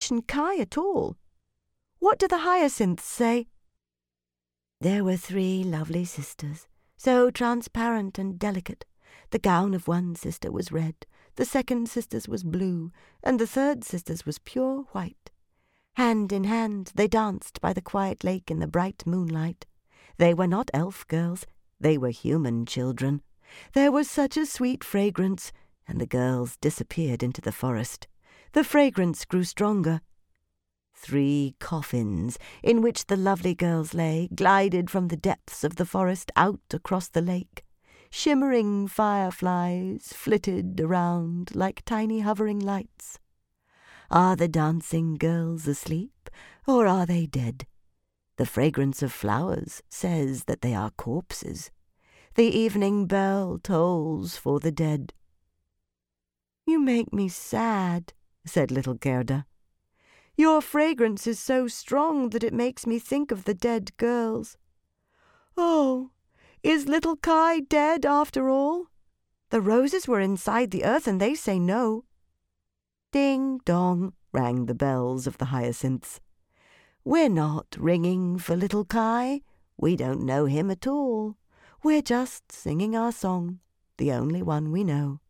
mention Kai at all. What do the hyacinths say?" "There were 3 lovely sisters, so transparent and delicate. The gown of one sister was red, the second sister's was blue, and the third sister's was pure white. Hand in hand they danced by the quiet lake in the bright moonlight. They were not elf girls, they were human children. There was such a sweet fragrance, and the girls disappeared into the forest. The fragrance grew stronger. 3 coffins, in which the lovely girls lay, glided from the depths of the forest out across the lake. Shimmering fireflies flitted around like tiny hovering lights. Are the dancing girls asleep, or are they dead? The fragrance of flowers says that they are corpses. The evening bell tolls for the dead." "You make me sad," said little Gerda. "Your fragrance is so strong that it makes me think of the dead girls. Oh, is little Kai dead after all? The roses were inside the earth and they say no." Ding dong rang the bells of the hyacinths. "We're not ringing for little Kai. We don't know him at all. We're just singing our song, the only one we know."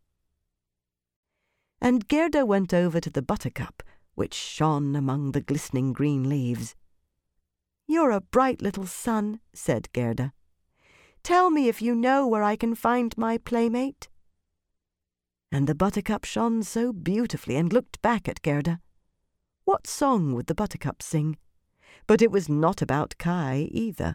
And Gerda went over to the buttercup, which shone among the glistening green leaves. "You're a bright little sun," said Gerda. "Tell me if you know where I can find my playmate." And the buttercup shone so beautifully and looked back at Gerda. What song would the buttercup sing? But it was not about Kai either.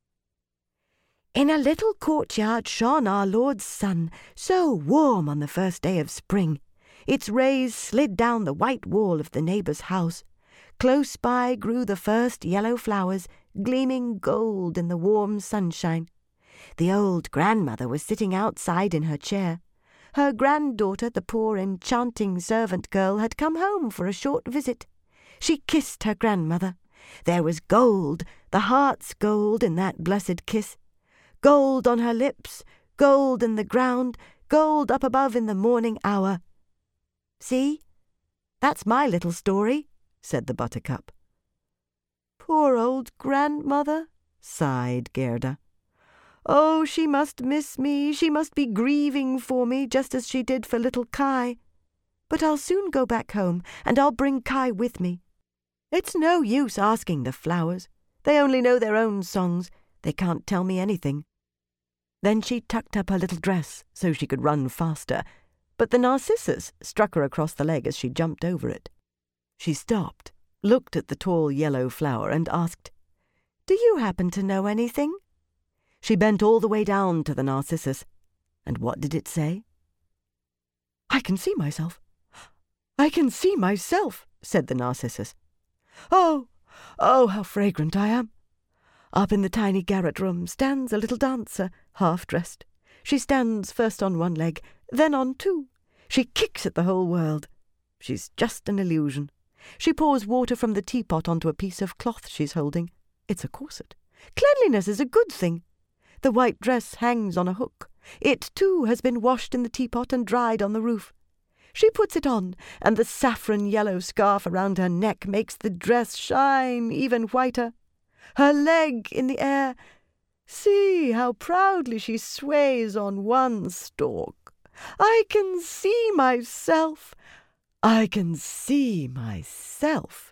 "In a little courtyard shone our Lord's sun, so warm on the first day of spring. Its rays slid down the white wall of the neighbour's house. Close by grew the first yellow flowers, gleaming gold in the warm sunshine. The old grandmother was sitting outside in her chair. Her granddaughter, the poor enchanting servant girl, had come home for a short visit. She kissed her grandmother. There was gold, the heart's gold, in that blessed kiss. Gold on her lips, gold in the ground, gold up above in the morning hour. See, that's my little story," said the buttercup. "Poor old grandmother," sighed Gerda. "Oh, she must miss me, she must be grieving for me, just as she did for little Kai. But I'll soon go back home, and I'll bring Kai with me. It's no use asking the flowers. They only know their own songs. They can't tell me anything." Then she tucked up her little dress so she could run faster, but the narcissus struck her across the leg as she jumped over it. She stopped, looked at the tall yellow flower, and asked, "Do you happen to know anything?" She bent all the way down to the narcissus, and what did it say? "I can see myself. I can see myself," said the narcissus. Oh, how fragrant I am. Up in the tiny garret room stands a little dancer, half-dressed. She stands first on one leg, then on 2. She kicks at the whole world. She's just an illusion. She pours water from the teapot onto a piece of cloth she's holding. It's a corset. Cleanliness is a good thing. The white dress hangs on a hook. It, too, has been washed in the teapot and dried on the roof. She puts it on, and the saffron-yellow scarf around her neck makes the dress shine even whiter. Her leg in the air. See how proudly she sways on one stalk. I can see myself. I can see myself.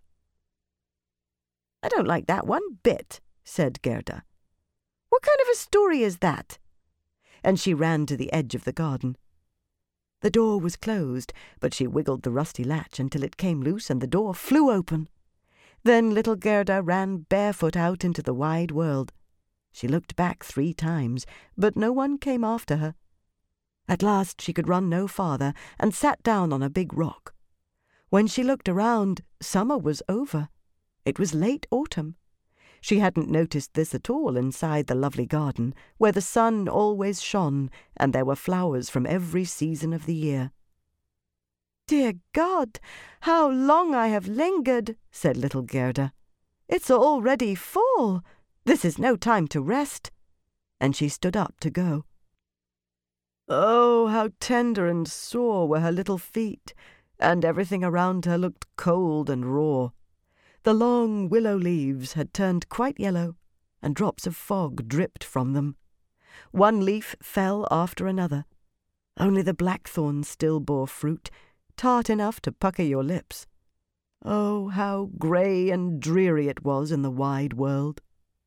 "I don't like that one bit," said Gerda. "What kind of a story is that?" And she ran to the edge of the garden. The door was closed, but she wiggled the rusty latch until it came loose and the door flew open. Then little Gerda ran barefoot out into the wide world. She looked back 3 times, but no one came after her. At last she could run no farther and sat down on a big rock. When she looked around, summer was over. It was late autumn. She hadn't noticed this at all inside the lovely garden, where the sun always shone and there were flowers from every season of the year. "Dear God, how long I have lingered," said little Gerda. "It's already fall. This is no time to rest." And she stood up to go. Oh, how tender and sore were her little feet. and everything around her looked cold and raw. The long willow leaves had turned quite yellow, and drops of fog dripped from them. One leaf fell after another. Only the blackthorn still bore fruit, tart enough to pucker your lips. Oh, how grey and dreary it was in the wide world.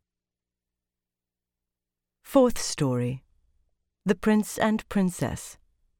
Fourth story. The Prince and Princess.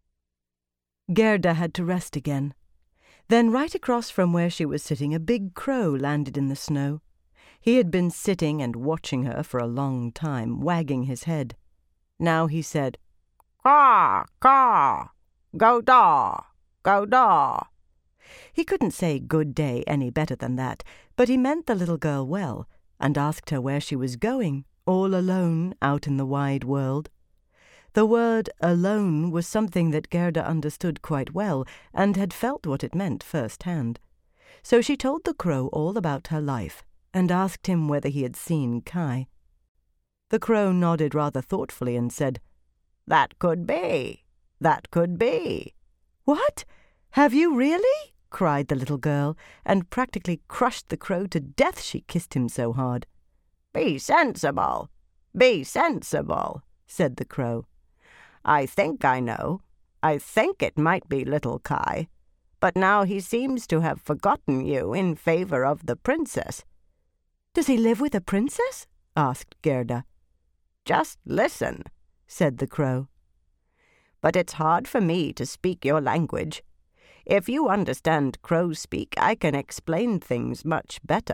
Gerda had to rest again. Then right across from where she was sitting, a big crow landed in the snow. He had been sitting and watching her for a long time, wagging his head. Now he said, "Caw, caw, go daw, go daw." He couldn't say good day any better than that, but he meant the little girl well, and asked her where she was going, all alone out in the wide world. The word alone was something that Gerda understood quite well, and had felt what it meant first-hand. So she told the crow all about her life, and asked him whether he had seen Kai. The crow nodded rather thoughtfully and said, "That could be. That could be." "What? Have you really?" cried the little girl, and practically crushed the crow to death, she kissed him so hard. "Be sensible. Be sensible," said the crow. "I think I know. I think it might be little Kai. But now he seems to have forgotten you in favor of the princess." "Does he live with a princess?" asked Gerda. "Just listen," said the crow. "But it's hard for me to speak your language. If you understand crow speak, I can explain things much better."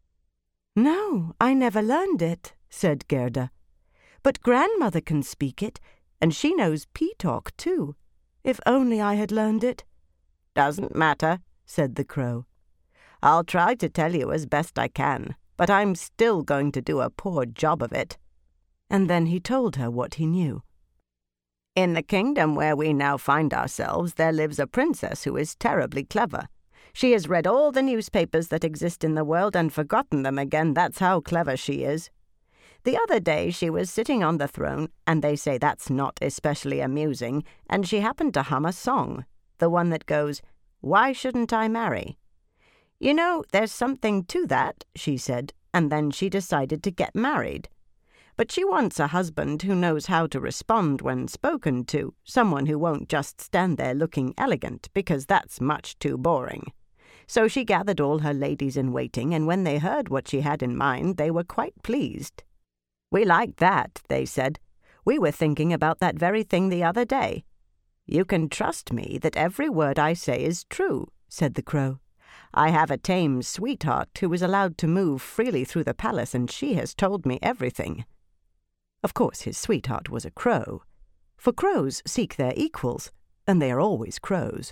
"No, I never learned it," said Gerda. "But grandmother can speak it, and she knows pea-talk too. If only I had learned it." "Doesn't matter," said the crow. "I'll try to tell you as best I can, but I'm still going to do a poor job of it." And then he told her what he knew. "In the kingdom where we now find ourselves, there lives a princess who is terribly clever. She has read all the newspapers that exist in the world and forgotten them again, that's how clever she is. The other day she was sitting on the throne, and they say that's not especially amusing, and she happened to hum a song, the one that goes, 'Why shouldn't I marry?' You know, there's something to that," she said, and then she decided to get married. But she wants a husband who knows how to respond when spoken to, someone who won't just stand there looking elegant, because that's much too boring. So she gathered all her ladies-in-waiting, and when they heard what she had in mind, they were quite pleased. "We like that," they said. "We were thinking about that very thing the other day." "You can trust me that every word I say is true," said the crow. "I have a tame sweetheart who is allowed to move freely through the palace, and she has told me everything." Of course his sweetheart was a crow, for crows seek their equals, and they are always crows.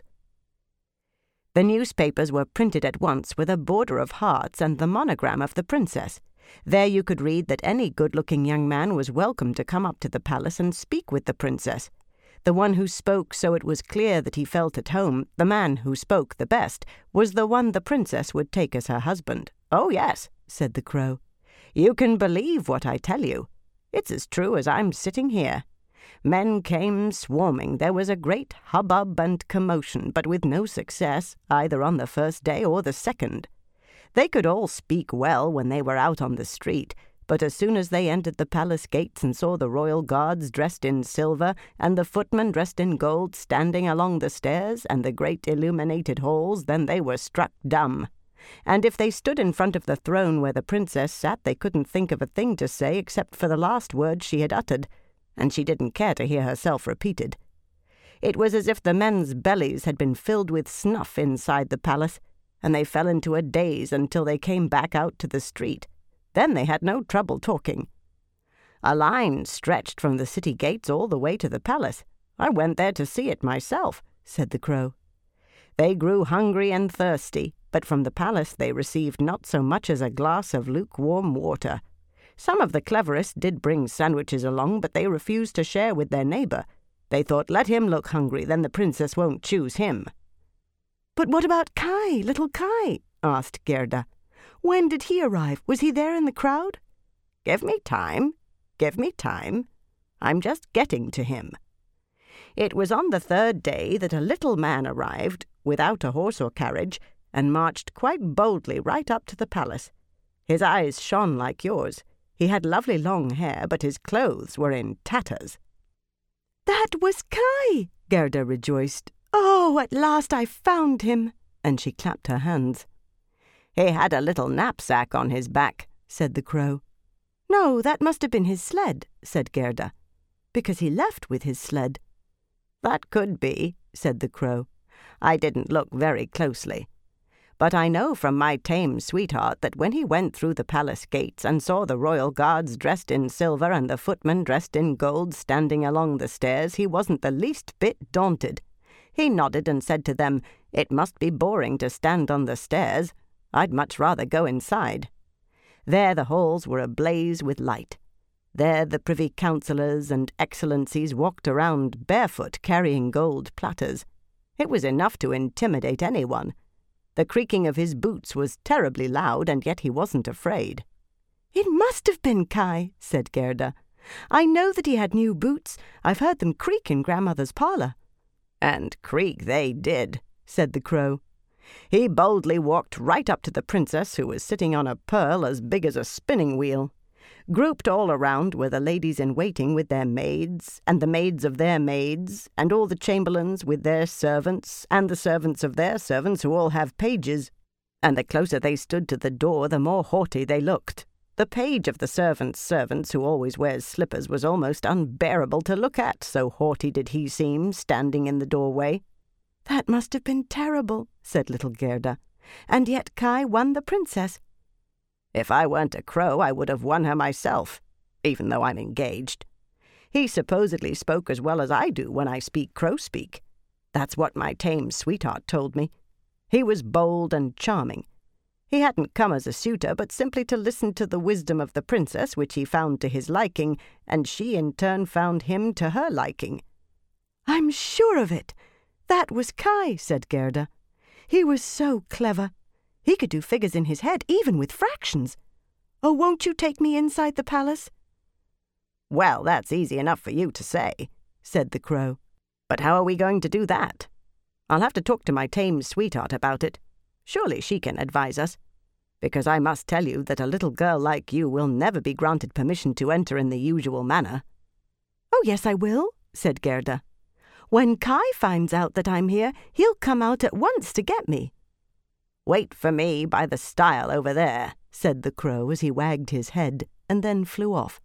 The newspapers were printed at once with a border of hearts and the monogram of the princess. There you could read that any good-looking young man was welcome to come up to the palace and speak with the princess. The one who spoke so it was clear that he felt at home, the man who spoke the best, was the one the princess would take as her husband. "Oh, yes," said the crow. "You can believe what I tell you. It's as true as I'm sitting here. Men came swarming. There was a great hubbub and commotion, but with no success, either on the first day or the second. They could all speak well when they were out on the street, but as soon as they entered the palace gates and saw the royal guards dressed in silver, and the footmen dressed in gold standing along the stairs, and the great illuminated halls, then they were struck dumb. And if they stood in front of the throne where the princess sat, they couldn't think of a thing to say except for the last word she had uttered, and she didn't care to hear herself repeated. It was as if the men's bellies had been filled with snuff inside the palace, and they fell into a daze until they came back out to the street. Then they had no trouble talking. A line stretched from the city gates all the way to the palace. I went there to see it myself," said the crow. "They grew hungry and thirsty, but from the palace they received not so much as a glass of lukewarm water. Some of the cleverest did bring sandwiches along, but they refused to share with their neighbor. They thought, let him look hungry, then the princess won't choose him." "But what about Kai, little Kai?" asked Gerda. "When did he arrive? Was he there in the crowd?" "Give me time. Give me time. I'm just getting to him. It was on the third day that a little man arrived, without a horse or carriage, and marched quite boldly right up to the palace. His eyes shone like yours. He had lovely long hair, but his clothes were in tatters." "That was Kai!" Gerda rejoiced. "Oh, at last I found him!" And she clapped her hands. "He had a little knapsack on his back," said the crow. "No, that must have been his sled," said Gerda, "because he left with his sled." "That could be," said the crow. "I didn't look very closely. But I know from my tame sweetheart that when he went through the palace gates and saw the royal guards dressed in silver and the footmen dressed in gold standing along the stairs, he wasn't the least bit daunted. He nodded and said to them, 'It must be boring to stand on the stairs. I'd much rather go inside.' There the halls were ablaze with light. There the privy councillors and excellencies walked around barefoot carrying gold platters. It was enough to intimidate anyone. The creaking of his boots was terribly loud, and yet he wasn't afraid." "It must have been Kai," said Gerda. "I know that he had new boots. I've heard them creak in Grandmother's parlour." "And creak they did," said the crow. "He boldly walked right up to the princess, who was sitting on a pearl as big as a spinning wheel. Grouped all around were the ladies-in-waiting with their maids, and the maids of their maids, and all the chamberlains with their servants, and the servants of their servants, who all have pages. And the closer they stood to the door, the more haughty they looked. The page of the servants' servants, who always wears slippers, was almost unbearable to look at, so haughty did he seem, standing in the doorway." "That must have been terrible," said little Gerda. "And yet Kai won the princess." "If I weren't a crow, I would have won her myself, even though I'm engaged. He supposedly spoke as well as I do when I speak crow speak. That's what my tame sweetheart told me. He was bold and charming. He hadn't come as a suitor, but simply to listen to the wisdom of the princess, which he found to his liking, and she in turn found him to her liking." "I'm sure of it. That was Kai," said Gerda. "He was so clever. He could do figures in his head, even with fractions. Oh, won't you take me inside the palace?" "Well, that's easy enough for you to say," said the crow. "But how are we going to do that? I'll have to talk to my tame sweetheart about it. Surely she can advise us. Because I must tell you that a little girl like you will never be granted permission to enter in the usual manner." "Oh, yes, I will," said Gerda. "When Kai finds out that I'm here, he'll come out at once to get me." "Wait for me by the stile over there," said the crow as he wagged his head and then flew off.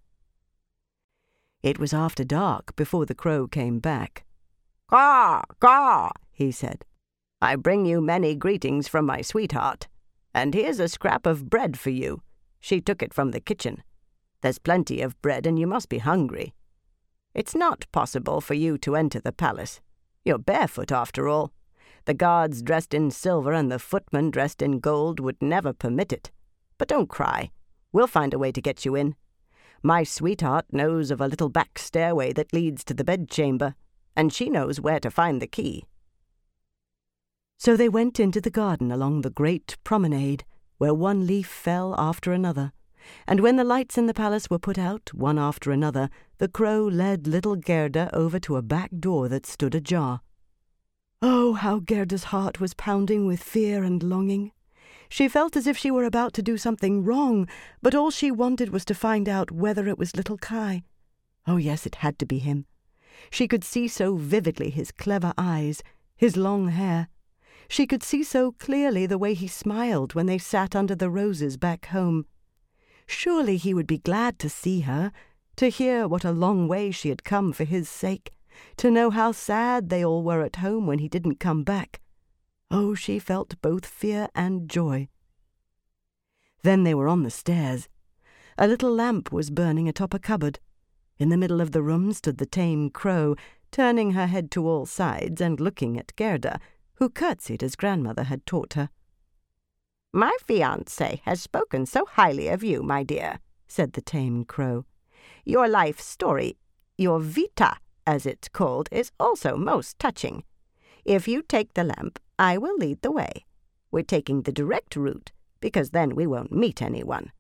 It was after dark before the crow came back. "Caw, caw," he said. "I bring you many greetings from my sweetheart, and here's a scrap of bread for you. She took it from the kitchen. There's plenty of bread, and you must be hungry. It's not possible for you to enter the palace. You're barefoot after all. The guards dressed in silver and the footmen dressed in gold would never permit it. But don't cry. We'll find a way to get you in. My sweetheart knows of a little back stairway that leads to the bedchamber, and she knows where to find the key." So they went into the garden along the great promenade, where one leaf fell after another, and when the lights in the palace were put out, one after another, the crow led little Gerda over to a back door that stood ajar. Oh, how Gerda's heart was pounding with fear and longing. She felt as if she were about to do something wrong, but all she wanted was to find out whether it was little Kai. Oh, yes, it had to be him. She could see so vividly his clever eyes, his long hair. She could see so clearly the way he smiled when they sat under the roses back home. Surely he would be glad to see her, to hear what a long way she had come for his sake, to know how sad they all were at home when he didn't come back. Oh, she felt both fear and joy. Then they were on the stairs. A little lamp was burning atop a cupboard. In the middle of the room stood the tame crow, turning her head to all sides and looking at Gerda, who curtsied as Grandmother had taught her. "My fiancé has spoken so highly of you, my dear," said the tame crow. "Your life story, your vita, as it's called, is also most touching. If you take the lamp, I will lead the way. We're taking the direct route, because then we won't meet anyone."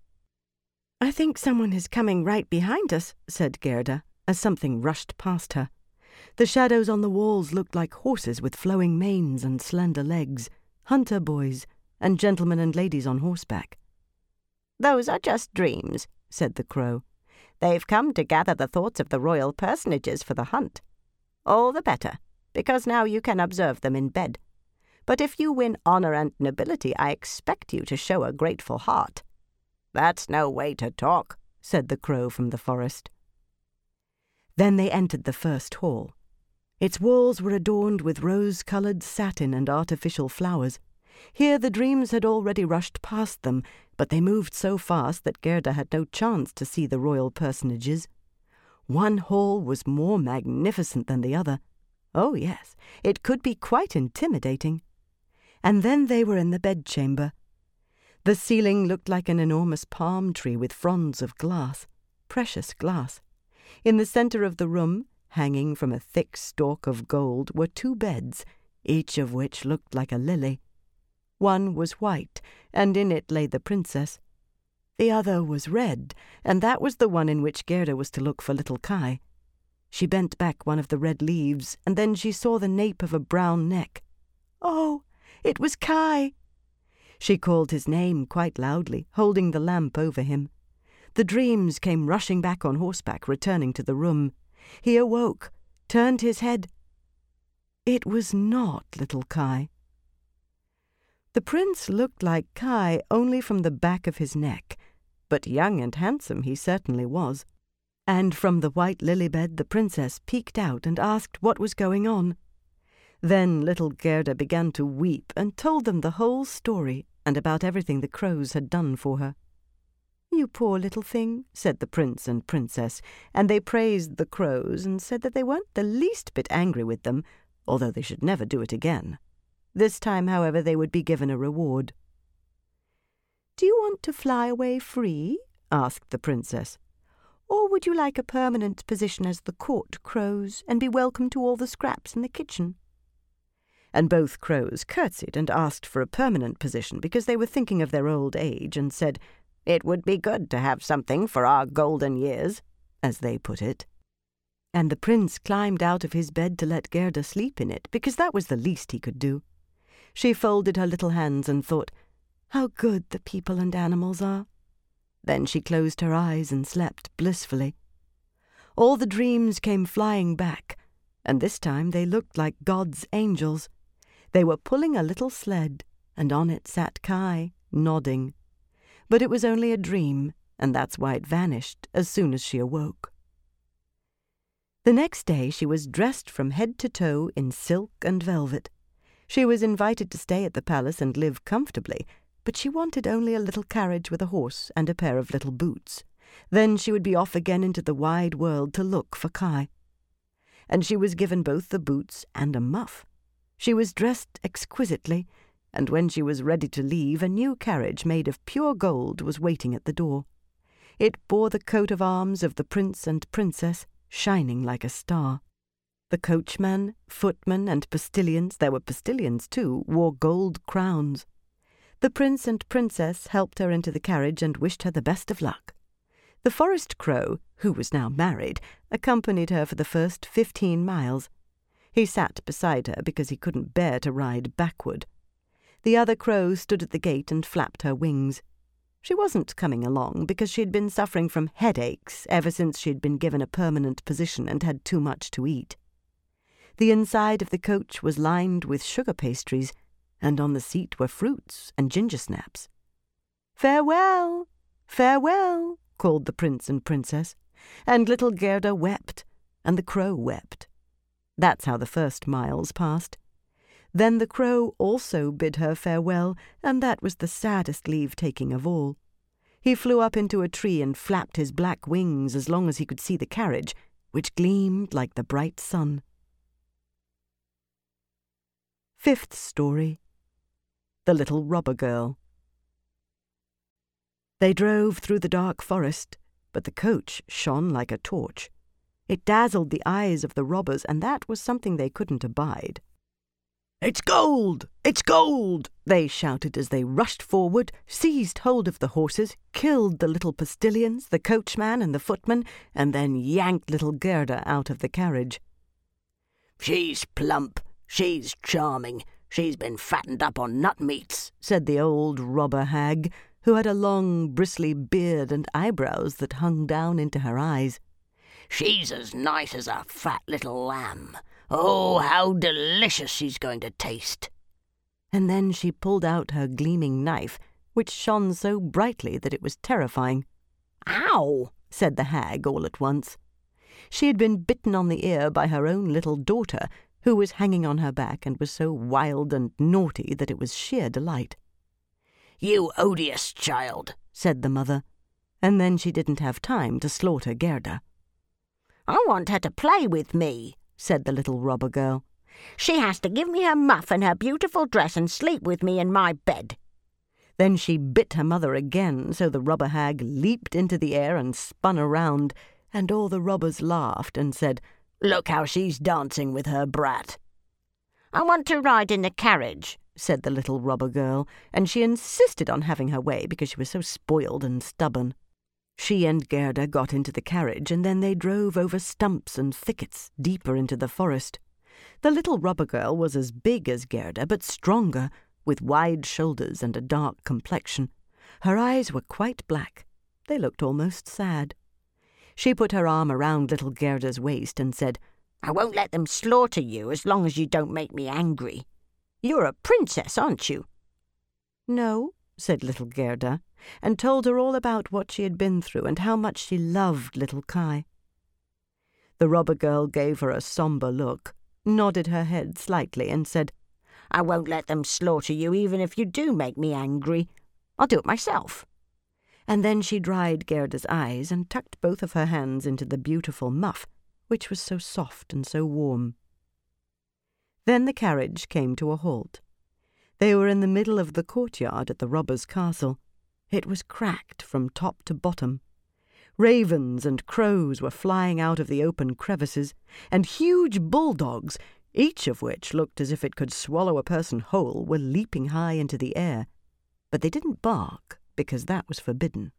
"I think someone is coming right behind us," said Gerda, as something rushed past her. The shadows on the walls looked like horses with flowing manes and slender legs, hunter boys, and gentlemen and ladies on horseback. "Those are just dreams," said the crow. "They've come to gather the thoughts of the royal personages for the hunt. All the better, because now you can observe them in bed. But if you win honor and nobility, I expect you to show a grateful heart." "That's no way to talk," said the crow from the forest. Then they entered the first hall. Its walls were adorned with rose-coloured satin and artificial flowers. Here the dreams had already rushed past them, but they moved so fast that Gerda had no chance to see the royal personages. One hall was more magnificent than the other. Oh, yes, it could be quite intimidating. And then they were in the bedchamber. The ceiling looked like an enormous palm tree with fronds of glass, precious glass. In the centre of the room, hanging from a thick stalk of gold, were 2 beds, each of which looked like a lily. One was white, and in it lay the princess. The other was red, and that was the one in which Gerda was to look for little Kai. She bent back one of the red leaves, and then she saw the nape of a brown neck. Oh, it was Kai! She called his name quite loudly, holding the lamp over him. The dreams came rushing back on horseback, returning to the room. He awoke, turned his head. It was not little Kai. The prince looked like Kai only from the back of his neck, but young and handsome he certainly was. And from the white lily bed the princess peeked out and asked what was going on. Then little Gerda began to weep and told them the whole story and about everything the crows had done for her. "You poor little thing," said the prince and princess, and they praised the crows and said that they weren't the least bit angry with them, although they should never do it again. This time, however, they would be given a reward. "Do you want to fly away free?" asked the princess. "Or would you like a permanent position as the court crows and be welcome to all the scraps in the kitchen?" And both crows curtsied and asked for a permanent position because they were thinking of their old age and said, "It would be good to have something for our golden years," as they put it. And the prince climbed out of his bed to let Gerda sleep in it, because that was the least he could do. She folded her little hands and thought, "How good the people and animals are." Then she closed her eyes and slept blissfully. All the dreams came flying back, and this time they looked like God's angels. They were pulling a little sled, and on it sat Kai, nodding. But it was only a dream, and that's why it vanished as soon as she awoke. The next day she was dressed from head to toe in silk and velvet. She was invited to stay at the palace and live comfortably, but she wanted only a little carriage with a horse and a pair of little boots. Then she would be off again into the wide world to look for Kai. And she was given both the boots and a muff. She was dressed exquisitely, and when she was ready to leave, a new carriage made of pure gold was waiting at the door. It bore the coat of arms of the prince and princess, shining like a star. The coachman, footman, and postilions, there were postilions too, wore gold crowns. The prince and princess helped her into the carriage and wished her the best of luck. The forest crow, who was now married, accompanied her for the first 15 miles. He sat beside her because he couldn't bear to ride backward. The other crow stood at the gate and flapped her wings. She wasn't coming along because she had been suffering from headaches ever since she had been given a permanent position and had too much to eat. The inside of the coach was lined with sugar pastries, and on the seat were fruits and ginger snaps. "Farewell, farewell," called the prince and princess, and little Gerda wept, and the crow wept. That's how the first miles passed. Then the crow also bid her farewell, and that was the saddest leave-taking of all. He flew up into a tree and flapped his black wings as long as he could see the carriage, which gleamed like the bright sun. Fifth story. The Little Robber Girl. They drove through the dark forest, but the coach shone like a torch. It dazzled the eyes of the robbers, and that was something they couldn't abide. "It's gold! It's gold!" they shouted as they rushed forward, seized hold of the horses, killed the little postilions, the coachman and the footman, and then yanked little Gerda out of the carriage. "She's plump, she's charming, she's been fattened up on nut meats," said the old robber hag, who had a long, bristly beard and eyebrows that hung down into her eyes. "She's as nice as a fat little lamb. Oh, how delicious she's going to taste." And then she pulled out her gleaming knife, which shone so brightly that it was terrifying. "Ow!" said the hag all at once. She had been bitten on the ear by her own little daughter, who was hanging on her back and was so wild and naughty that it was sheer delight. "You odious child," said the mother, and then she didn't have time to slaughter Gerda. "I want her to play with me," said the little robber girl. "She has to give me her muff and her beautiful dress and sleep with me in my bed." Then she bit her mother again, so the robber hag leaped into the air and spun around, and all the robbers laughed and said, "Look how she's dancing with her brat." "I want to ride in the carriage," said the little robber girl, and she insisted on having her way because she was so spoiled and stubborn. She and Gerda got into the carriage, and then they drove over stumps and thickets deeper into the forest. The little robber girl was as big as Gerda, but stronger, with wide shoulders and a dark complexion. Her eyes were quite black. They looked almost sad. She put her arm around little Gerda's waist and said, "I won't let them slaughter you as long as you don't make me angry. You're a princess, aren't you?" "No," said little Gerda, and told her all about what she had been through and how much she loved little Kai. The robber girl gave her a sombre look, nodded her head slightly, and said, "I won't let them slaughter you even if you do make me angry. I'll do it myself." And then she dried Gerda's eyes and tucked both of her hands into the beautiful muff, which was so soft and so warm. Then the carriage came to a halt. They were in the middle of the courtyard at the robber's castle. It was cracked from top to bottom. Ravens and crows were flying out of the open crevices, and huge bulldogs, each of which looked as if it could swallow a person whole, were leaping high into the air. But they didn't bark, because that was forbidden.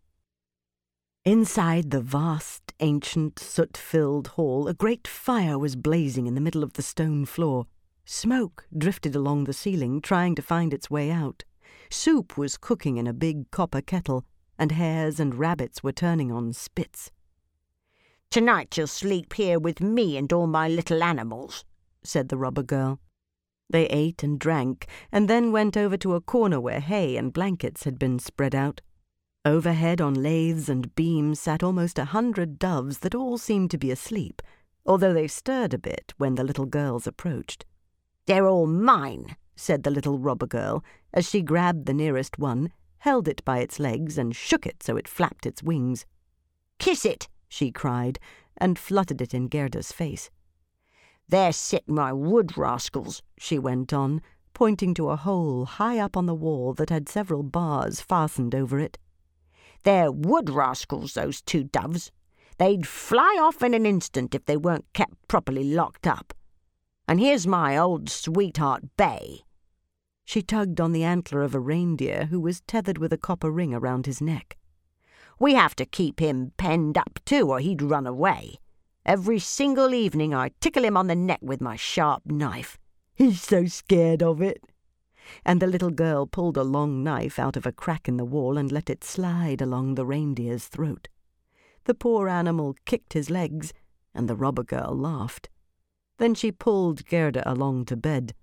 Inside the vast, ancient, soot-filled hall, a great fire was blazing in the middle of the stone floor. Smoke drifted along the ceiling, trying to find its way out. Soup was cooking in a big copper kettle, and hares and rabbits were turning on spits. "Tonight you'll sleep here with me and all my little animals," said the robber girl. They ate and drank, and then went over to a corner where hay and blankets had been spread out. Overhead on laths and beams sat almost 100 doves that all seemed to be asleep, although they stirred a bit when the little girls approached. "They're all mine," said the little robber girl, as she grabbed the nearest one, held it by its legs, and shook it so it flapped its wings. "Kiss it," she cried, and fluttered it in Gerda's face. "There sit my wood rascals," she went on, pointing to a hole high up on the wall that had several bars fastened over it. "They're wood rascals, those 2 doves. They'd fly off in an instant if they weren't kept properly locked up. And here's my old sweetheart, Bay." She tugged on the antler of a reindeer who was tethered with a copper ring around his neck. "We have to keep him penned up too, or he'd run away. Every single evening I tickle him on the neck with my sharp knife. He's so scared of it." And the little girl pulled a long knife out of a crack in the wall and let it slide along the reindeer's throat. The poor animal kicked his legs, and the robber girl laughed. Then she pulled Gerda along to bed.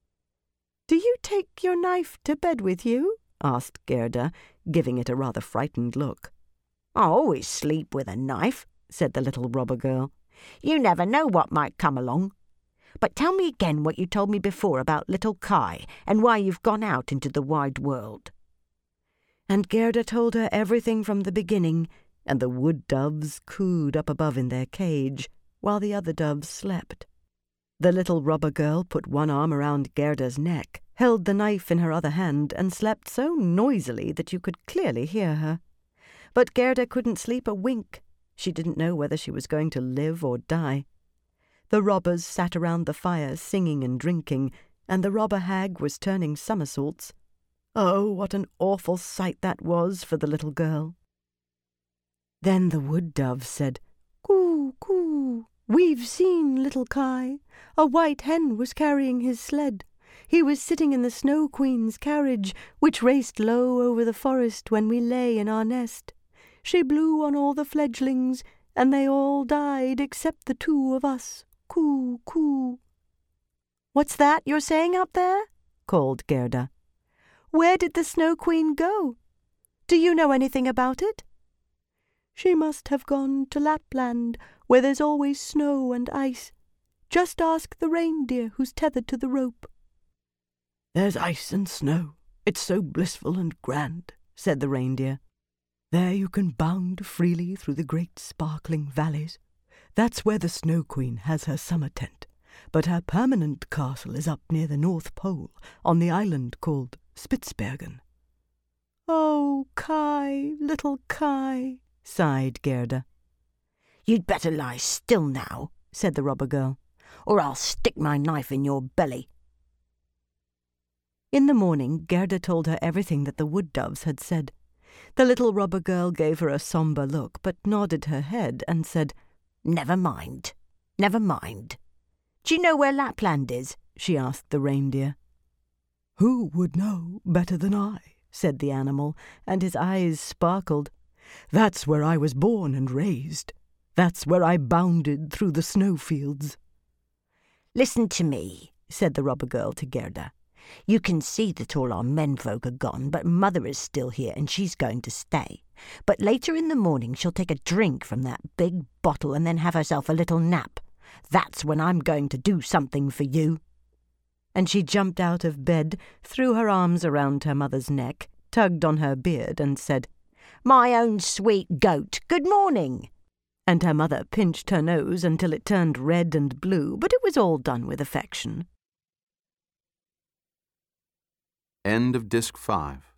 "Do you take your knife to bed with you?" asked Gerda, giving it a rather frightened look. "I always sleep with a knife," said the little robber girl. "You never know what might come along. But tell me again what you told me before about little Kai and why you've gone out into the wide world." And Gerda told her everything from the beginning, and the wood doves cooed up above in their cage, while the other doves slept. The little robber girl put one arm around Gerda's neck, held the knife in her other hand, and slept so noisily that you could clearly hear her. But Gerda couldn't sleep a wink. She didn't know whether she was going to live or die. The robbers sat around the fire singing and drinking, and the robber hag was turning somersaults. Oh, what an awful sight that was for the little girl. Then the wood dove said, "Coo, coo," "We've seen little Kai. A white hen was carrying his sled. He was sitting in the Snow Queen's carriage, which raced low over the forest when we lay in our nest. She blew on all the fledglings, and they all died except the two of us. Coo, coo." "What's that you're saying up there?" called Gerda. "Where did the Snow Queen go? Do you know anything about it?" "She must have gone to Lapland, where there's always snow and ice. Just ask the reindeer who's tethered to the rope." "There's ice and snow. It's so blissful and grand," said the reindeer. "There you can bound freely through the great sparkling valleys. That's where the Snow Queen has her summer tent, but her permanent castle is up near the North Pole, on the island called Spitzbergen." "Oh, Kai, little Kai," sighed Gerda. "You'd better lie still now," said the robber girl, "or I'll stick my knife in your belly." In the morning, Gerda told her everything that the wood doves had said. The little robber girl gave her a sombre look, but nodded her head and said, "Never mind, never mind. Do you know where Lapland is?" she asked the reindeer. "Who would know better than I?" said the animal, and his eyes sparkled. "That's where I was born and raised. That's where I bounded through the snowfields." "Listen to me," said the robber girl to Gerda. "You can see that all our menfolk are gone, but Mother is still here and she's going to stay. But later in the morning she'll take a drink from that big bottle and then have herself a little nap. That's when I'm going to do something for you." And she jumped out of bed, threw her arms around her mother's neck, tugged on her beard and said, "My own sweet goat, good morning." And her mother pinched her nose until it turned red and blue, but it was all done with affection. End of Disc 5.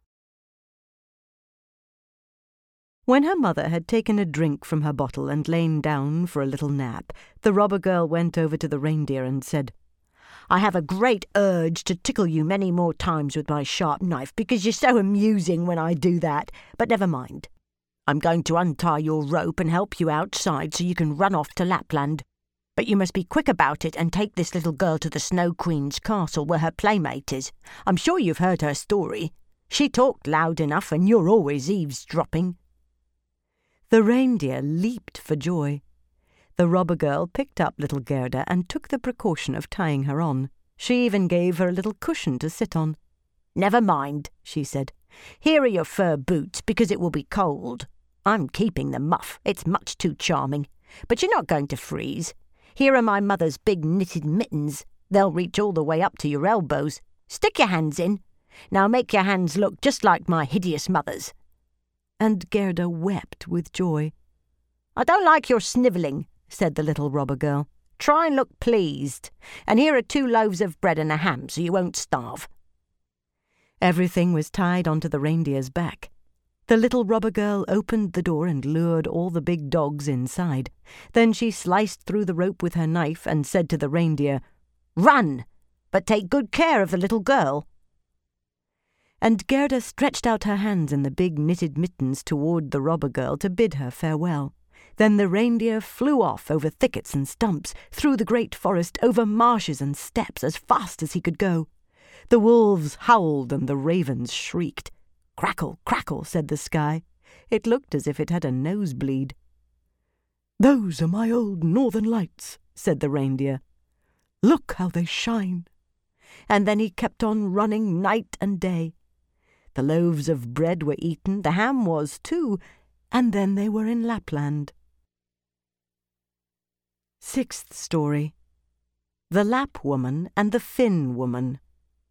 When her mother had taken a drink from her bottle and lain down for a little nap, the robber girl went over to the reindeer and said, "I have a great urge to tickle you many more times with my sharp knife, because you're so amusing when I do that. But never mind. I'm going to untie your rope and help you outside so you can run off to Lapland. But you must be quick about it and take this little girl to the Snow Queen's castle where her playmate is. I'm sure you've heard her story. She talked loud enough and you're always eavesdropping." The reindeer leaped for joy. The robber girl picked up little Gerda and took the precaution of tying her on. She even gave her a little cushion to sit on. "Never mind," she said. "Here are your fur boots, because it will be cold. I'm keeping the muff. It's much too charming. But you're not going to freeze. Here are my mother's big knitted mittens. They'll reach all the way up to your elbows. Stick your hands in. Now make your hands look just like my hideous mother's." And Gerda wept with joy. "I don't like your snivelling," said the little robber girl. "Try and look pleased. And here are 2 loaves of bread and a ham, so you won't starve." Everything was tied onto the reindeer's back. The little robber girl opened the door and lured all the big dogs inside. Then she sliced through the rope with her knife and said to the reindeer, "Run, but take good care of the little girl." And Gerda stretched out her hands in the big knitted mittens toward the robber girl to bid her farewell. Then the reindeer flew off over thickets and stumps, through the great forest, over marshes and steppes, as fast as he could go. The wolves howled and the ravens shrieked. Crackle, crackle, said the sky. It looked as if it had a nosebleed. "Those are my old northern lights," said the reindeer. "Look how they shine." And then he kept on running night and day. The loaves of bread were eaten, the ham was too, and then they were in Lapland. 6th story. The Lapp Woman and the Finn Woman.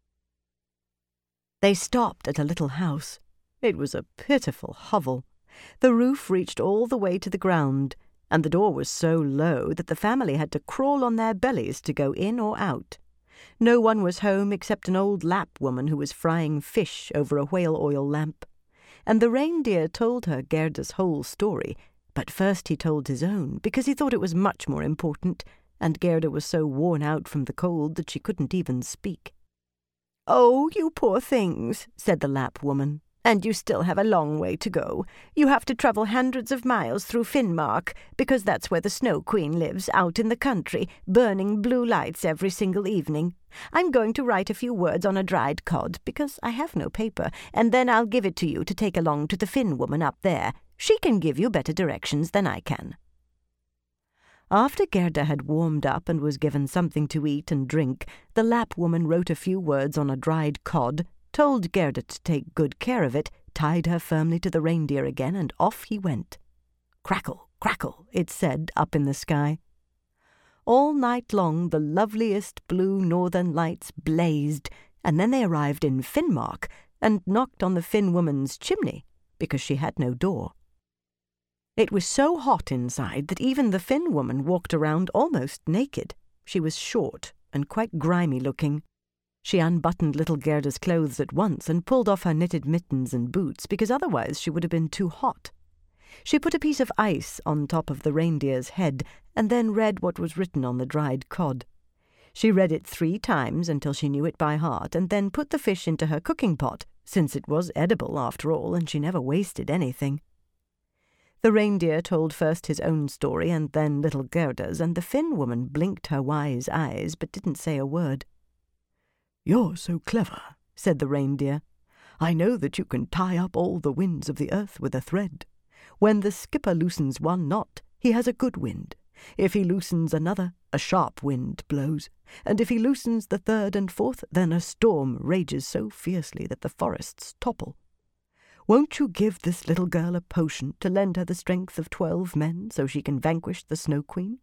They stopped at a little house. It was a pitiful hovel. The roof reached all the way to the ground, and the door was so low that the family had to crawl on their bellies to go in or out. No one was home except an old Lapp woman who was frying fish over a whale oil lamp. And the reindeer told her Gerda's whole story, but first he told his own, because he thought it was much more important, and Gerda was so worn out from the cold that she couldn't even speak. "Oh, you poor things," said the Lapp woman. And you still have a long way to go. You have to travel hundreds of miles through Finnmark, because that's where the Snow Queen lives, out in the country, burning blue lights every single evening. I'm going to write a few words on a dried cod, because I have no paper, and then I'll give it to you to take along to the Finn woman up there. She can give you better directions than I can." After Gerda had warmed up and was given something to eat and drink, the Lapp woman wrote a few words on a dried cod, told Gerda to take good care of it, tied her firmly to the reindeer again, and off he went. Crackle, crackle, it said up in the sky. All night long the loveliest blue northern lights blazed, and then they arrived in Finnmark and knocked on the Finn woman's chimney, because she had no door. It was so hot inside that even the Finn woman walked around almost naked. She was short and quite grimy looking. She unbuttoned little Gerda's clothes at once and pulled off her knitted mittens and boots, because otherwise she would have been too hot. She put a piece of ice on top of the reindeer's head and then read what was written on the dried cod. She read it 3 times until she knew it by heart, and then put the fish into her cooking pot, since it was edible after all, and she never wasted anything. The reindeer told first his own story and then little Gerda's, and the Finn woman blinked her wise eyes but didn't say a word. "You're so clever," said the reindeer. "I know that you can tie up all the winds of the earth with a thread. When the skipper loosens one knot, he has a good wind. If he loosens another, a sharp wind blows. And if he loosens the 3rd and 4th, then a storm rages so fiercely that the forests topple. Won't you give this little girl a potion to lend her the strength of 12 men so she can vanquish the Snow Queen?"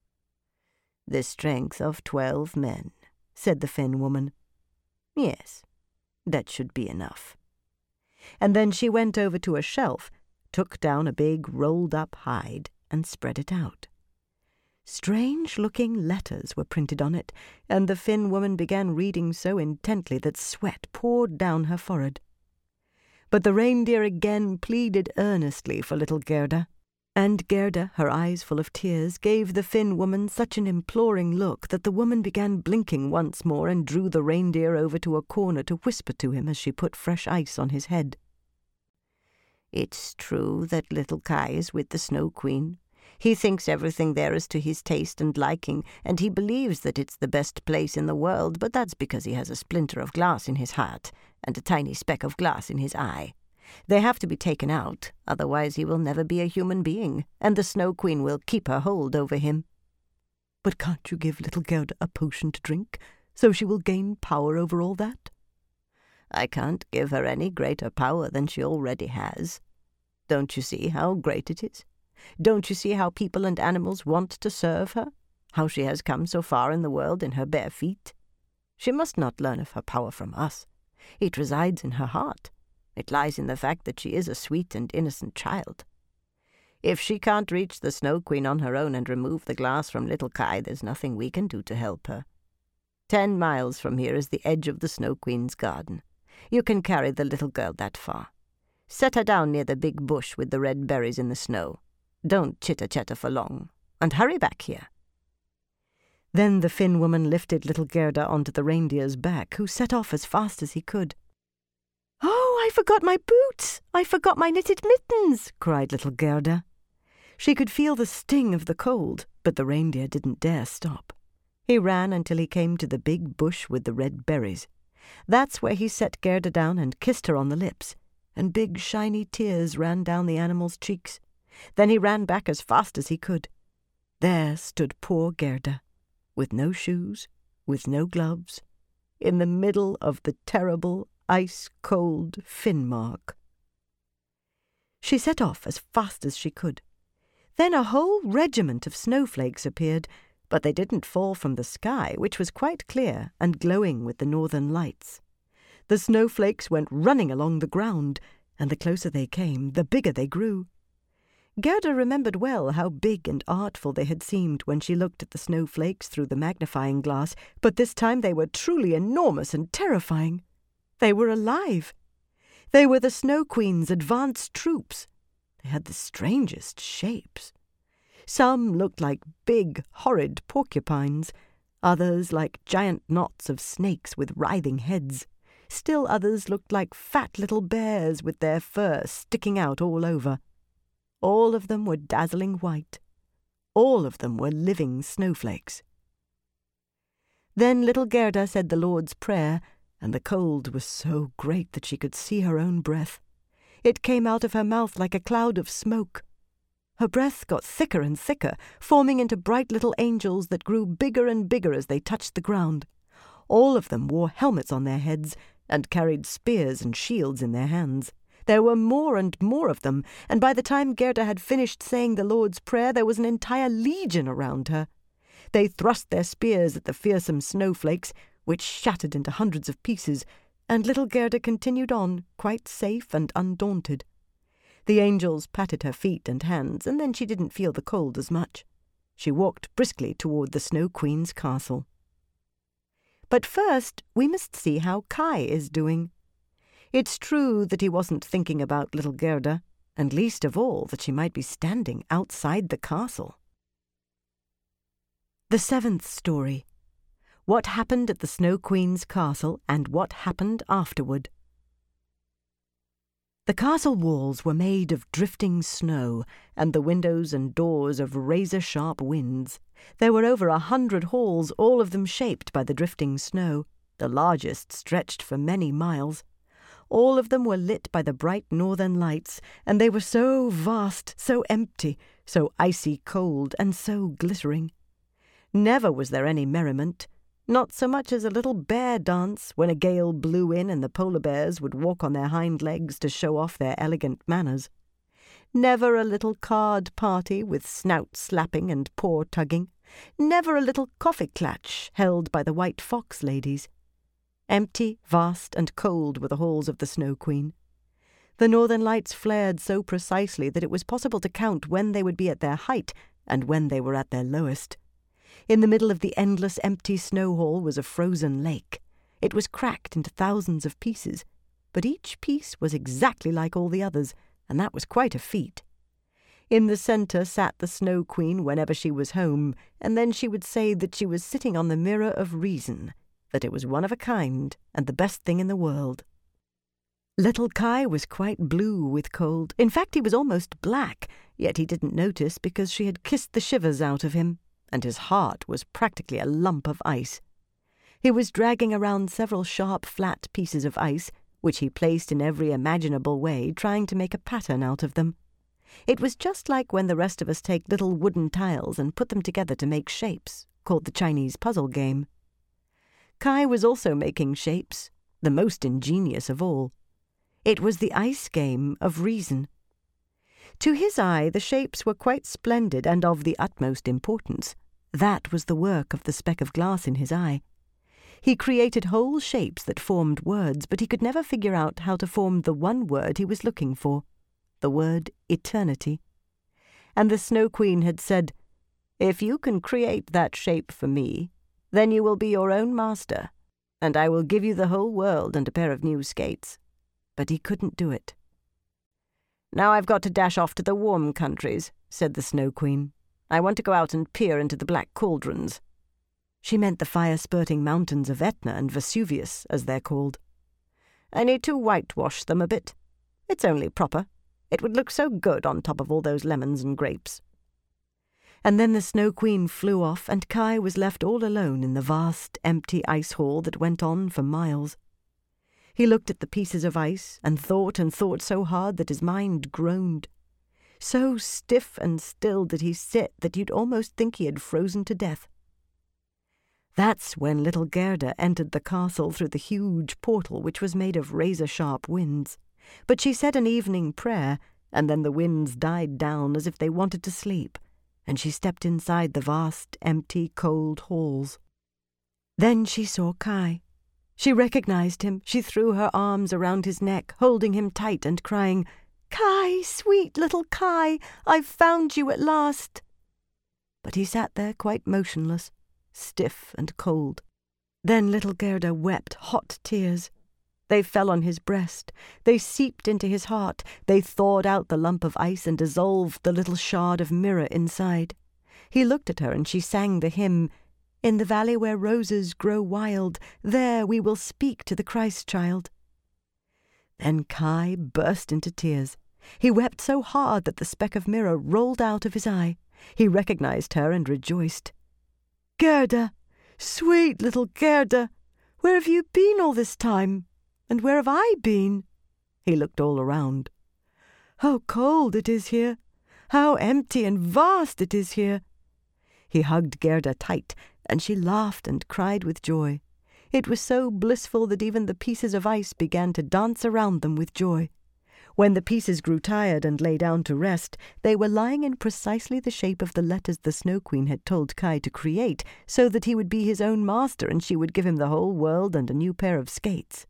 "The strength of 12 men," said the Finn woman. "Yes, that should be enough." And then she went over to a shelf, took down a big rolled-up hide, and spread it out. Strange-looking letters were printed on it, and the Finn woman began reading so intently that sweat poured down her forehead. But the reindeer again pleaded earnestly for little Gerda, and Gerda, her eyes full of tears, gave the Finn woman such an imploring look that the woman began blinking once more and drew the reindeer over to a corner to whisper to him as she put fresh ice on his head. "It's true that little Kai is with the Snow Queen. He thinks everything there is to his taste and liking, and he believes that it's the best place in the world, but that's because he has a splinter of glass in his heart and a tiny speck of glass in his eye. They have to be taken out, otherwise he will never be a human being, and the Snow Queen will keep her hold over him." "But can't you give little Gerda a potion to drink, so she will gain power over all that?" "I can't give her any greater power than she already has. Don't you see how great it is? Don't you see how people and animals want to serve her? How she has come so far in the world in her bare feet? She must not learn of her power from us. It resides in her heart. It lies in the fact that she is a sweet and innocent child. If she can't reach the Snow Queen on her own and remove the glass from little Kai, there's nothing we can do to help her. 10 miles from here is the edge of the Snow Queen's garden. You can carry the little girl that far. Set her down near the big bush with the red berries in the snow. Don't chitter-chatter for long, and hurry back here." Then the Finn woman lifted little Gerda onto the reindeer's back, who set off as fast as he could. "Oh, I forgot my boots! I forgot my knitted mittens!" cried little Gerda. She could feel the sting of the cold, but the reindeer didn't dare stop. He ran until he came to the big bush with the red berries. That's where he set Gerda down and kissed her on the lips, and big shiny tears ran down the animal's cheeks. Then he ran back as fast as he could. There stood poor Gerda, with no shoes, with no gloves, in the middle of the terrible, ice-cold Finnmark. She set off as fast as she could. Then a whole regiment of snowflakes appeared, but they didn't fall from the sky, which was quite clear and glowing with the northern lights. The snowflakes went running along the ground, and the closer they came, the bigger they grew. Gerda remembered well how big and artful they had seemed when she looked at the snowflakes through the magnifying glass, but this time they were truly enormous and terrifying. They were alive. They were the Snow Queen's advanced troops. They had the strangest shapes. Some looked like big, horrid porcupines, others like giant knots of snakes with writhing heads. Still others looked like fat little bears with their fur sticking out all over. All of them were dazzling white. All of them were living snowflakes. Then little Gerda said the Lord's Prayer, and the cold was so great that she could see her own breath. It came out of her mouth like a cloud of smoke. Her breath got thicker and thicker, forming into bright little angels that grew bigger and bigger as they touched the ground. All of them wore helmets on their heads and carried spears and shields in their hands. There were more and more of them, and by the time Gerda had finished saying the Lord's Prayer, there was an entire legion around her. They thrust their spears at the fearsome snowflakes, which shattered into hundreds of pieces, and little Gerda continued on, quite safe and undaunted. The angels patted her feet and hands, and then she didn't feel the cold as much. She walked briskly toward the Snow Queen's castle. But first, we must see how Kai is doing. It's true that he wasn't thinking about little Gerda, and least of all that she might be standing outside the castle. The 7th story. What happened at the Snow Queen's castle and what happened afterward. The castle walls were made of drifting snow, and the windows and doors of razor-sharp winds. There were over 100 halls, all of them shaped by the drifting snow. The largest stretched for many miles. All of them were lit by the bright northern lights, and they were so vast, so empty, so icy cold, and so glittering. Never was there any merriment, not so much as a little bear dance when a gale blew in and the polar bears would walk on their hind legs to show off their elegant manners. Never a little card party with snout slapping and paw tugging. Never a little coffee clatch held by the white fox ladies. Empty, vast, and cold were the halls of the Snow Queen. The northern lights flared so precisely that it was possible to count when they would be at their height and when they were at their lowest. In the middle of the endless empty snow hall was a frozen lake. It was cracked into thousands of pieces, but each piece was exactly like all the others, and that was quite a feat. In the centre sat the Snow Queen whenever she was home, and then she would say that she was sitting on the mirror of reason, that it was one of a kind and the best thing in the world. Little Kai was quite blue with cold. In fact, he was almost black, yet he didn't notice because she had kissed the shivers out of him, and his heart was practically a lump of ice. He was dragging around several sharp, flat pieces of ice, which he placed in every imaginable way, trying to make a pattern out of them. It was just like when the rest of us take little wooden tiles and put them together to make shapes, called the Chinese puzzle game. Kai was also making shapes, the most ingenious of all. It was the ice game of reason. To his eye, the shapes were quite splendid and of the utmost importance. That was the work of the speck of glass in his eye. He created whole shapes that formed words, but he could never figure out how to form the one word he was looking for, the word eternity. And the Snow Queen had said, "If you can create that shape for me, then you will be your own master, and I will give you the whole world and a pair of new skates." But he couldn't do it. "Now I've got to dash off to the warm countries," said the Snow Queen. "I want to go out and peer into the black cauldrons." She meant the fire-spurting mountains of Etna and Vesuvius, as they're called. "I need to whitewash them a bit. It's only proper. It would look so good on top of all those lemons and grapes." And then the Snow Queen flew off, and Kai was left all alone in the vast, empty ice hall that went on for miles. He looked at the pieces of ice and thought so hard that his mind groaned. So stiff and still did he sit that you'd almost think he had frozen to death. That's when little Gerda entered the castle through the huge portal which was made of razor-sharp winds. But she said an evening prayer, and then the winds died down as if they wanted to sleep, and she stepped inside the vast, empty, cold halls. Then she saw Kai. She recognized him. She threw her arms around his neck, holding him tight and crying, "Kai, sweet little Kai, I've found you at last." But he sat there quite motionless, stiff and cold. Then little Gerda wept hot tears. They fell on his breast. They seeped into his heart. They thawed out the lump of ice and dissolved the little shard of mirror inside. He looked at her and she sang the hymn, In the valley where roses grow wild, there we will speak to the Christ child." Then Kai burst into tears. He wept so hard that the speck of mirror rolled out of his eye. He recognized her and rejoiced. "Gerda, sweet little Gerda, where have you been all this time? And where have I been?" He looked all around. "How cold it is here! How empty and vast it is here!" He hugged Gerda tight, and she laughed and cried with joy. It was so blissful that even the pieces of ice began to dance around them with joy. When the pieces grew tired and lay down to rest, they were lying in precisely the shape of the letters the Snow Queen had told Kai to create, so that he would be his own master and she would give him the whole world and a new pair of skates.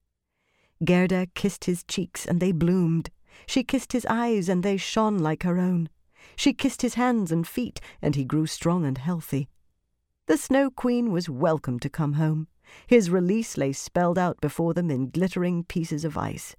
Gerda kissed his cheeks and they bloomed. She kissed his eyes and they shone like her own. She kissed his hands and feet, and he grew strong and healthy. The Snow Queen was welcome to come home. His release lay spelled out before them in glittering pieces of ice.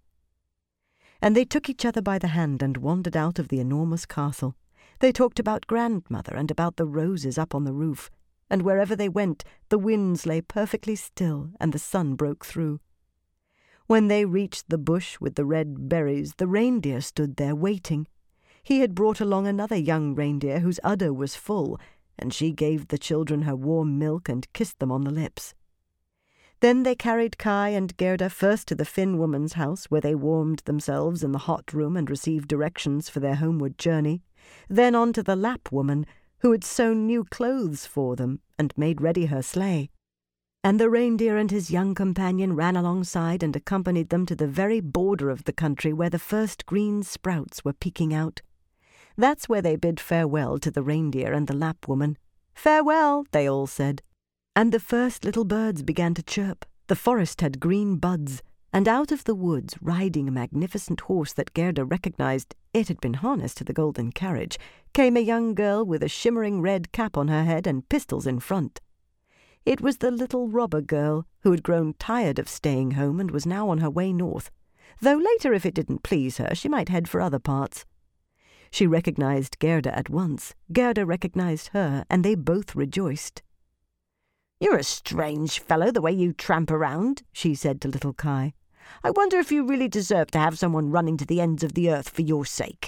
And they took each other by the hand and wandered out of the enormous castle. They talked about grandmother and about the roses up on the roof, and wherever they went, the winds lay perfectly still and the sun broke through. When they reached the bush with the red berries, the reindeer stood there waiting. He had brought along another young reindeer whose udder was full, and she gave the children her warm milk and kissed them on the lips. Then they carried Kai and Gerda first to the Finn woman's house, where they warmed themselves in the hot room and received directions for their homeward journey, then on to the Lapp woman, who had sewn new clothes for them and made ready her sleigh. And the reindeer and his young companion ran alongside and accompanied them to the very border of the country where the first green sprouts were peeking out. That's where they bid farewell to the reindeer and the Lapp woman. "Farewell," they all said. And the first little birds began to chirp. The forest had green buds, and out of the woods, riding a magnificent horse that Gerda recognized, it had been harnessed to the golden carriage, came a young girl with a shimmering red cap on her head and pistols in front. It was the little robber girl, who had grown tired of staying home and was now on her way north, though later, if it didn't please her, she might head for other parts. She recognized Gerda at once. Gerda recognized her, and they both rejoiced. "You're a strange fellow, the way you tramp around," she said to little Kai. "I wonder if you really deserve to have someone running to the ends of the earth for your sake."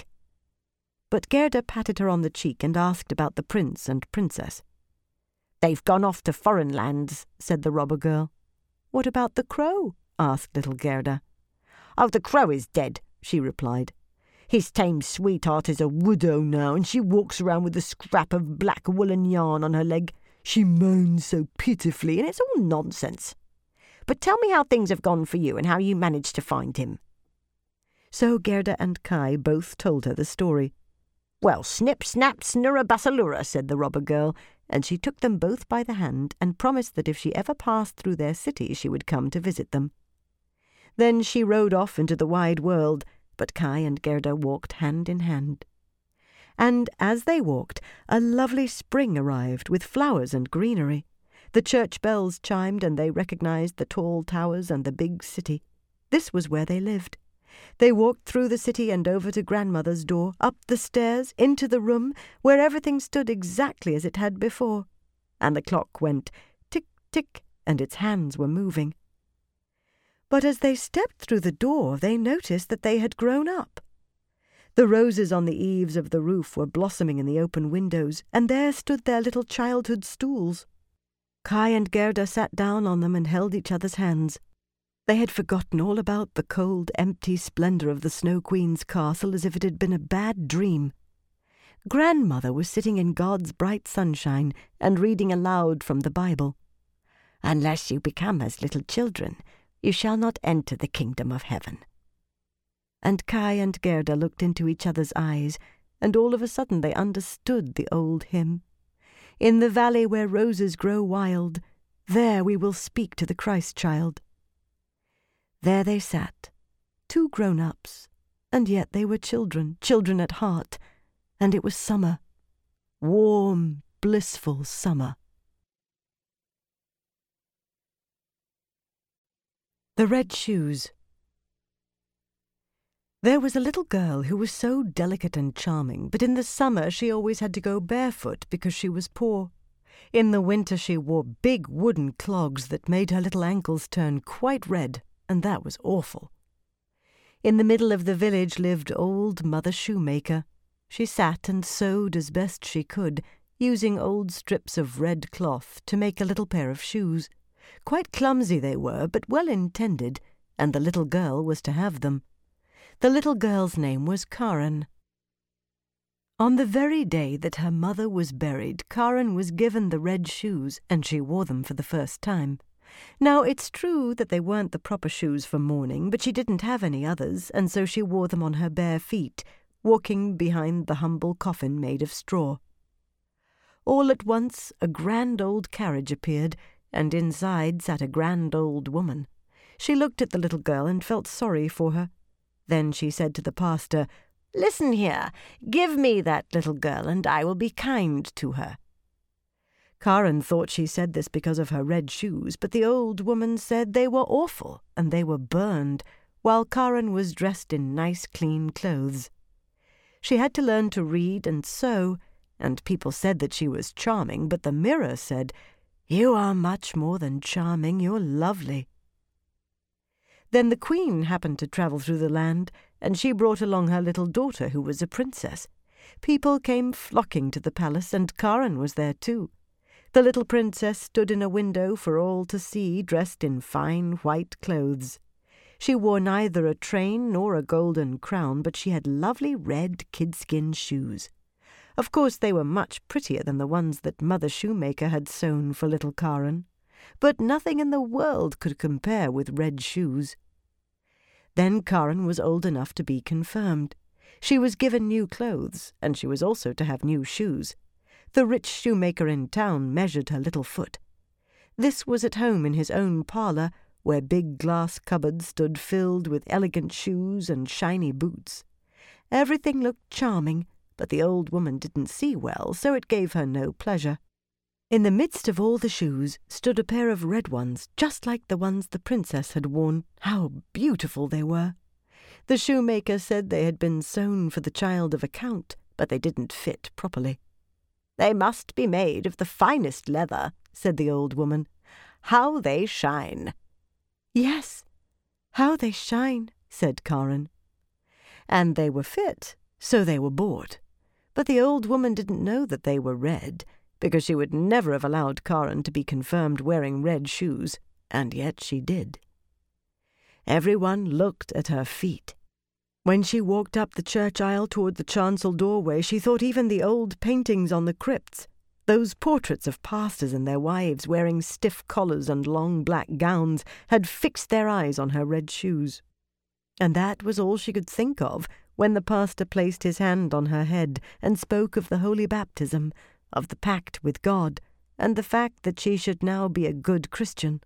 But Gerda patted her on the cheek and asked about the prince and princess. "They've gone off to foreign lands," said the robber girl. "What about the crow?" asked little Gerda. "Oh, the crow is dead," she replied. "His tame sweetheart is a widow now, and she walks around with a scrap of black woolen yarn on her leg. She moans so pitifully, and it's all nonsense. But tell me how things have gone for you and how you managed to find him." So Gerda and Kai both told her the story. "Well, snip, snap, snurra, bassalura," said the robber girl, and she took them both by the hand and promised that if she ever passed through their city she would come to visit them. Then she rode off into the wide world, but Kai and Gerda walked hand in hand. And as they walked, a lovely spring arrived with flowers and greenery. The church bells chimed and they recognized the tall towers and the big city. This was where they lived. They walked through the city and over to grandmother's door, up the stairs, into the room, where everything stood exactly as it had before. And the clock went tick, tick, and its hands were moving. But as they stepped through the door, they noticed that they had grown up. The roses on the eaves of the roof were blossoming in the open windows, and there stood their little childhood stools. Kai and Gerda sat down on them and held each other's hands. They had forgotten all about the cold, empty splendor of the Snow Queen's castle as if it had been a bad dream. Grandmother was sitting in God's bright sunshine and reading aloud from the Bible. "Unless you become as little children, you shall not enter the kingdom of heaven." And Kai and Gerda looked into each other's eyes, and all of a sudden they understood the old hymn. "In the valley where roses grow wild, there we will speak to the Christ child." There they sat, 2 grown-ups, and yet they were children, children at heart, and it was summer, warm, blissful summer. The Red Shoes. There was a little girl who was so delicate and charming, but in the summer she always had to go barefoot because she was poor. In the winter she wore big wooden clogs that made her little ankles turn quite red, and that was awful. In the middle of the village lived old Mother Shoemaker. She sat and sewed as best she could, using old strips of red cloth to make a little pair of shoes. Quite clumsy they were, but well intended, and the little girl was to have them. The little girl's name was Karen. On the very day that her mother was buried, Karen was given the red shoes, and she wore them for the first time. Now, it's true that they weren't the proper shoes for mourning, but she didn't have any others, and so she wore them on her bare feet, walking behind the humble coffin made of straw. All at once a grand old carriage appeared, and inside sat a grand old woman. She looked at the little girl and felt sorry for her. Then she said to the pastor, "Listen here, give me that little girl, and I will be kind to her." Karen thought she said this because of her red shoes, but the old woman said they were awful, and they were burned, while Karen was dressed in nice clean clothes. She had to learn to read and sew, and people said that she was charming, but the mirror said, "You are much more than charming, you're lovely." Then the queen happened to travel through the land, and she brought along her little daughter, who was a princess. People came flocking to the palace, and Karen was there too. The little princess stood in a window for all to see, dressed in fine white clothes. She wore neither a train nor a golden crown, but she had lovely red kidskin shoes. Of course they were much prettier than the ones that Mother Shoemaker had sewn for little Karen, but nothing in the world could compare with red shoes. Then Karen was old enough to be confirmed. She was given new clothes, and she was also to have new shoes. The rich shoemaker in town measured her little foot. This was at home in his own parlour, where big glass cupboards stood filled with elegant shoes and shiny boots. Everything looked charming, but the old woman didn't see well, so it gave her no pleasure. In the midst of all the shoes stood a pair of red ones, just like the ones the princess had worn. How beautiful they were! The shoemaker said they had been sewn for the child of a count, but they didn't fit properly. "They must be made of the finest leather," said the old woman. "How they shine!" "Yes, how they shine," said Karen. And they were fit, so they were bought. But the old woman didn't know that they were red, because she would never have allowed Karen to be confirmed wearing red shoes, and yet she did. Everyone looked at her feet. When she walked up the church aisle toward the chancel doorway, she thought even the old paintings on the crypts, those portraits of pastors and their wives wearing stiff collars and long black gowns, had fixed their eyes on her red shoes. And that was all she could think of when the pastor placed his hand on her head and spoke of the holy baptism, of the pact with God, and the fact that she should now be a good Christian.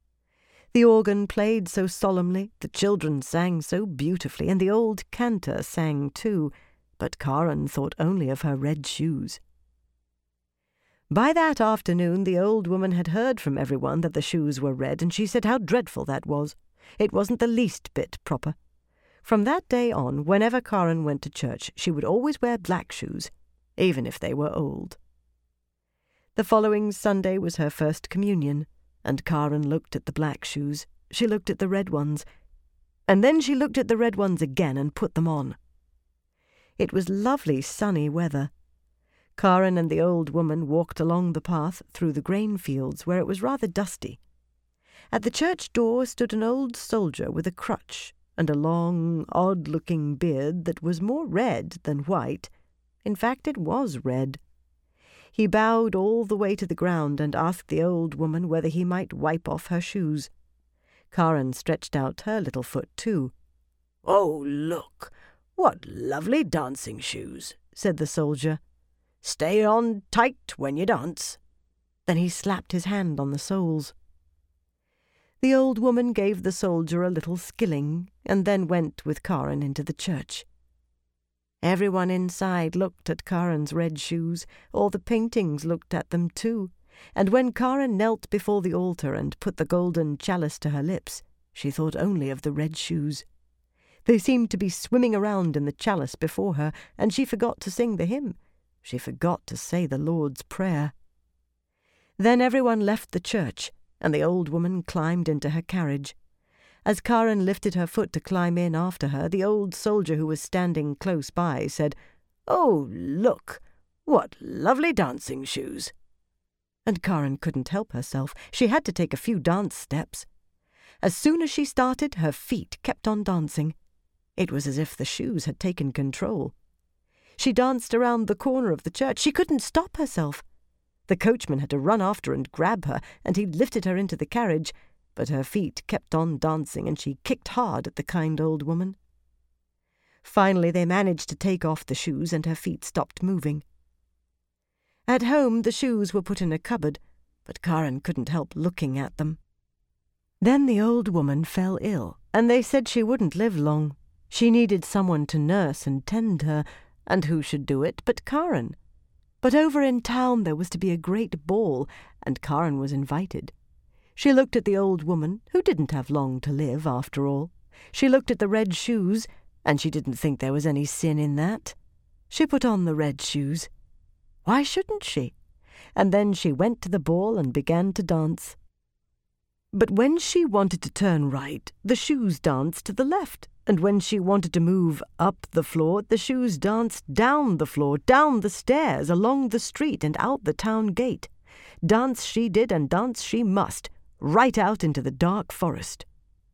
The organ played so solemnly, the children sang so beautifully, and the old cantor sang too, but Karen thought only of her red shoes. By that afternoon the old woman had heard from everyone that the shoes were red, and she said how dreadful that was. It wasn't the least bit proper. From that day on, whenever Karen went to church, she would always wear black shoes, even if they were old. The following Sunday was her first communion, and Karen looked at the black shoes. She looked at the red ones, and then she looked at the red ones again and put them on. It was lovely sunny weather. Karen and the old woman walked along the path through the grain fields where it was rather dusty. At the church door stood an old soldier with a crutch and a long, odd-looking beard that was more red than white. In fact, it was red. He bowed all the way to the ground and asked the old woman whether he might wipe off her shoes. Karen stretched out her little foot too. "Oh, look, what lovely dancing shoes," said the soldier. "Stay on tight when you dance." Then he slapped his hand on the soles. The old woman gave the soldier a little skilling, and then went with Karen into the church. Everyone inside looked at Karen's red shoes. All the paintings looked at them too. And when Karen knelt before the altar and put the golden chalice to her lips, she thought only of the red shoes. They seemed to be swimming around in the chalice before her, and she forgot to sing the hymn. She forgot to say the Lord's Prayer. Then everyone left the church, and the old woman climbed into her carriage. As Karen lifted her foot to climb in after her, the old soldier who was standing close by said, "Oh, look! What lovely dancing shoes!" And Karen couldn't help herself. She had to take a few dance steps. As soon as she started, her feet kept on dancing. It was as if the shoes had taken control. She danced around the corner of the church. She couldn't stop herself. The coachman had to run after and grab her, and he lifted her into the carriage, but her feet kept on dancing, and she kicked hard at the kind old woman. Finally, they managed to take off the shoes, and her feet stopped moving. At home, the shoes were put in a cupboard, but Karen couldn't help looking at them. Then the old woman fell ill, and they said she wouldn't live long. She needed someone to nurse and tend her, and who should do it but Karen? But over in town there was to be a great ball, and Karen was invited. She looked at the old woman, who didn't have long to live after all. She looked at the red shoes, and she didn't think there was any sin in that. She put on the red shoes. Why shouldn't she? And then she went to the ball and began to dance. But when she wanted to turn right, the shoes danced to the left, and when she wanted to move up the floor, the shoes danced down the floor, down the stairs, along the street, and out the town gate. Dance she did, and dance she must, right out into the dark forest.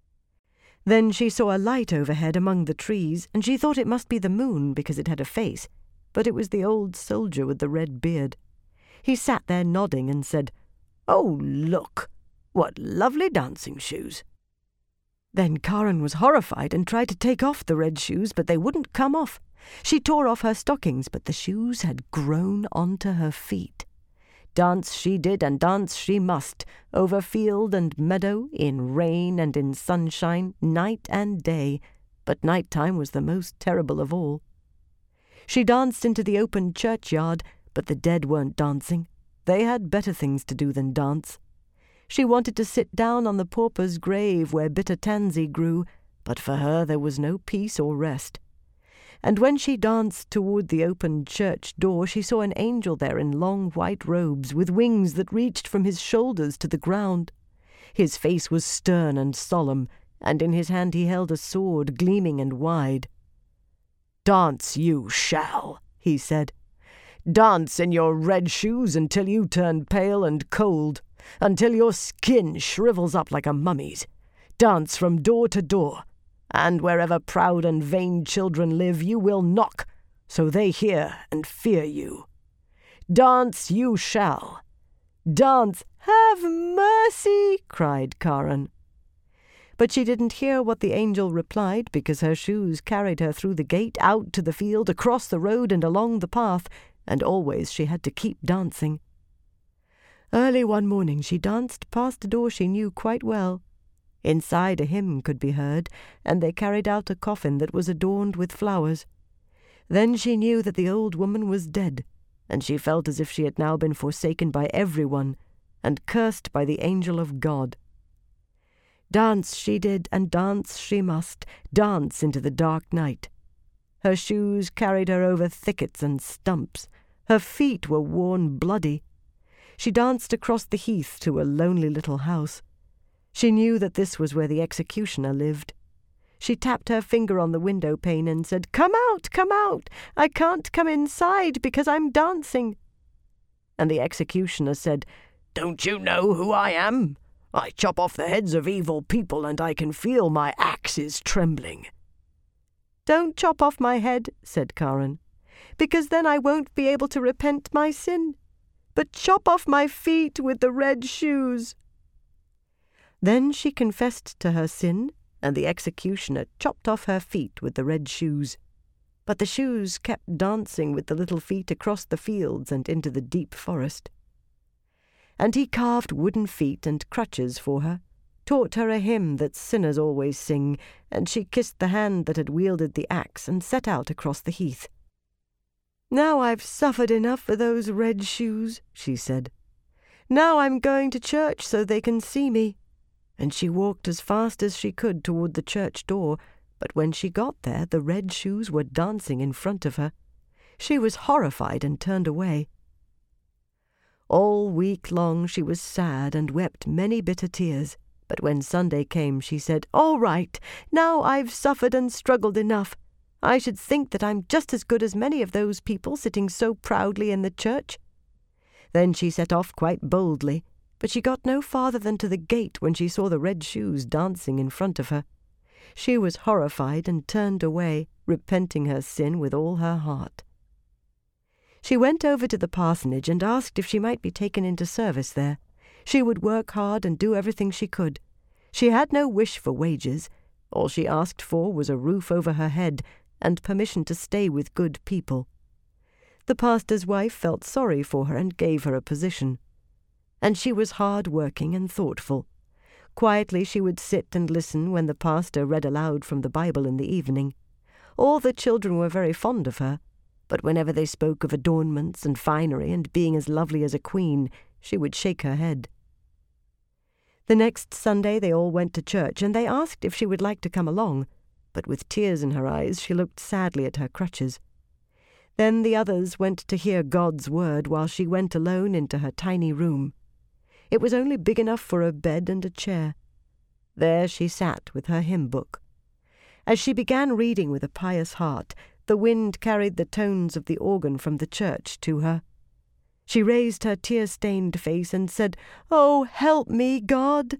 Then she saw a light overhead among the trees, and she thought it must be the moon because it had a face, but it was the old soldier with the red beard. He sat there nodding and said, "Oh, look! What lovely dancing shoes!" Then Karen was horrified and tried to take off the red shoes, but they wouldn't come off. She tore off her stockings, but the shoes had grown onto her feet. Dance she did, and dance she must, over field and meadow, in rain and in sunshine, night and day, but night-time was the most terrible of all. She danced into the open churchyard, but the dead weren't dancing. They had better things to do than dance. She wanted to sit down on the pauper's grave where bitter tansy grew, but for her there was no peace or rest. And when she danced toward the open church door, she saw an angel there in long white robes, with wings that reached from his shoulders to the ground. His face was stern and solemn, and in his hand he held a sword gleaming and wide. "Dance you shall," he said. "Dance in your red shoes until you turn pale and cold, until your skin shrivels up like a mummy's. Dance from door to door, and wherever proud and vain children live, you will knock, so they hear and fear you. Dance you shall. Dance." "Have mercy!" cried Karen. But she didn't hear what the angel replied, because her shoes carried her through the gate, out to the field, across the road and along the path, and always she had to keep dancing. Early one morning she danced past a door she knew quite well. Inside a hymn could be heard, and they carried out a coffin that was adorned with flowers. Then she knew that the old woman was dead, and she felt as if she had now been forsaken by everyone, and cursed by the angel of God. Dance she did, and dance she must, dance into the dark night. Her shoes carried her over thickets and stumps. Her feet were worn bloody. She danced across the heath to a lonely little house. She knew that this was where the executioner lived. She tapped her finger on the window pane and said, "Come out, come out! I can't come inside because I'm dancing." And the executioner said, "Don't you know who I am? I chop off the heads of evil people, and I can feel my axe is trembling." "Don't chop off my head," said Karen, "because then I won't be able to repent my sin. But chop off my feet with the red shoes." Then she confessed to her sin, and the executioner chopped off her feet with the red shoes. But the shoes kept dancing with the little feet across the fields and into the deep forest. And he carved wooden feet and crutches for her, taught her a hymn that sinners always sing, and she kissed the hand that had wielded the axe and set out across the heath. "Now I've suffered enough for those red shoes," she said. "Now I'm going to church so they can see me." And she walked as fast as she could toward the church door, but when she got there, the red shoes were dancing in front of her. She was horrified and turned away. All week long she was sad and wept many bitter tears, but when Sunday came she said, "All right, now I've suffered and struggled enough. I should think that I'm just as good as many of those people sitting so proudly in the church." Then she set off quite boldly, but she got no farther than to the gate when she saw the red shoes dancing in front of her. She was horrified and turned away, repenting her sin with all her heart. She went over to the parsonage and asked if she might be taken into service there. She would work hard and do everything she could. She had no wish for wages. All she asked for was a roof over her head and permission to stay with good people. The pastor's wife felt sorry for her and gave her a position. And she was hard-working and thoughtful. Quietly she would sit and listen when the pastor read aloud from the Bible in the evening. All the children were very fond of her, but whenever they spoke of adornments and finery and being as lovely as a queen, she would shake her head. The next Sunday they all went to church, and they asked if she would like to come along, but with tears in her eyes she looked sadly at her crutches. Then the others went to hear God's word while she went alone into her tiny room. It was only big enough for a bed and a chair. There she sat with her hymn book. As she began reading with a pious heart, the wind carried the tones of the organ from the church to her. She raised her tear-stained face and said, "Oh, help me, God!"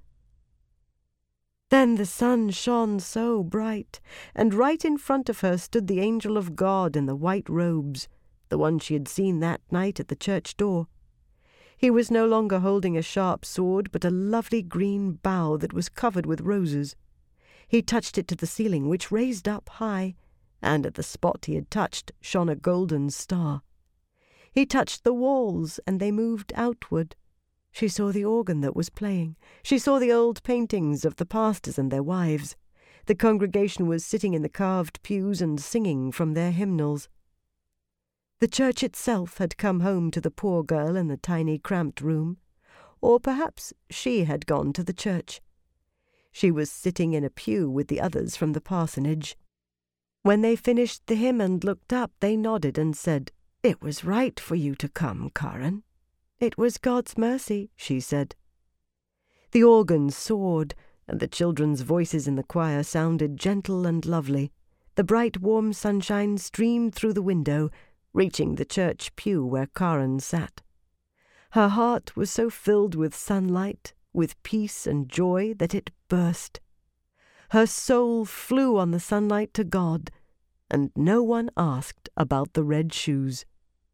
Then the sun shone so bright, and right in front of her stood the angel of God in the white robes, the one she had seen that night at the church door. He was no longer holding a sharp sword, but a lovely green bough that was covered with roses. He touched it to the ceiling, which raised up high, and at the spot he had touched shone a golden star. He touched the walls, and they moved outward. She saw the organ that was playing. She saw the old paintings of the pastors and their wives. The congregation was sitting in the carved pews and singing from their hymnals. The church itself had come home to the poor girl in the tiny cramped room, or perhaps she had gone to the church. She was sitting in a pew with the others from the parsonage. When they finished the hymn and looked up, they nodded and said, "It was right for you to come, Karen." "It was God's mercy," she said. The organ soared, and the children's voices in the choir sounded gentle and lovely. The bright, warm sunshine streamed through the window, reaching the church pew where Karen sat. Her heart was so filled with sunlight, with peace and joy, that it burst. Her soul flew on the sunlight to God, and no one asked about the red shoes.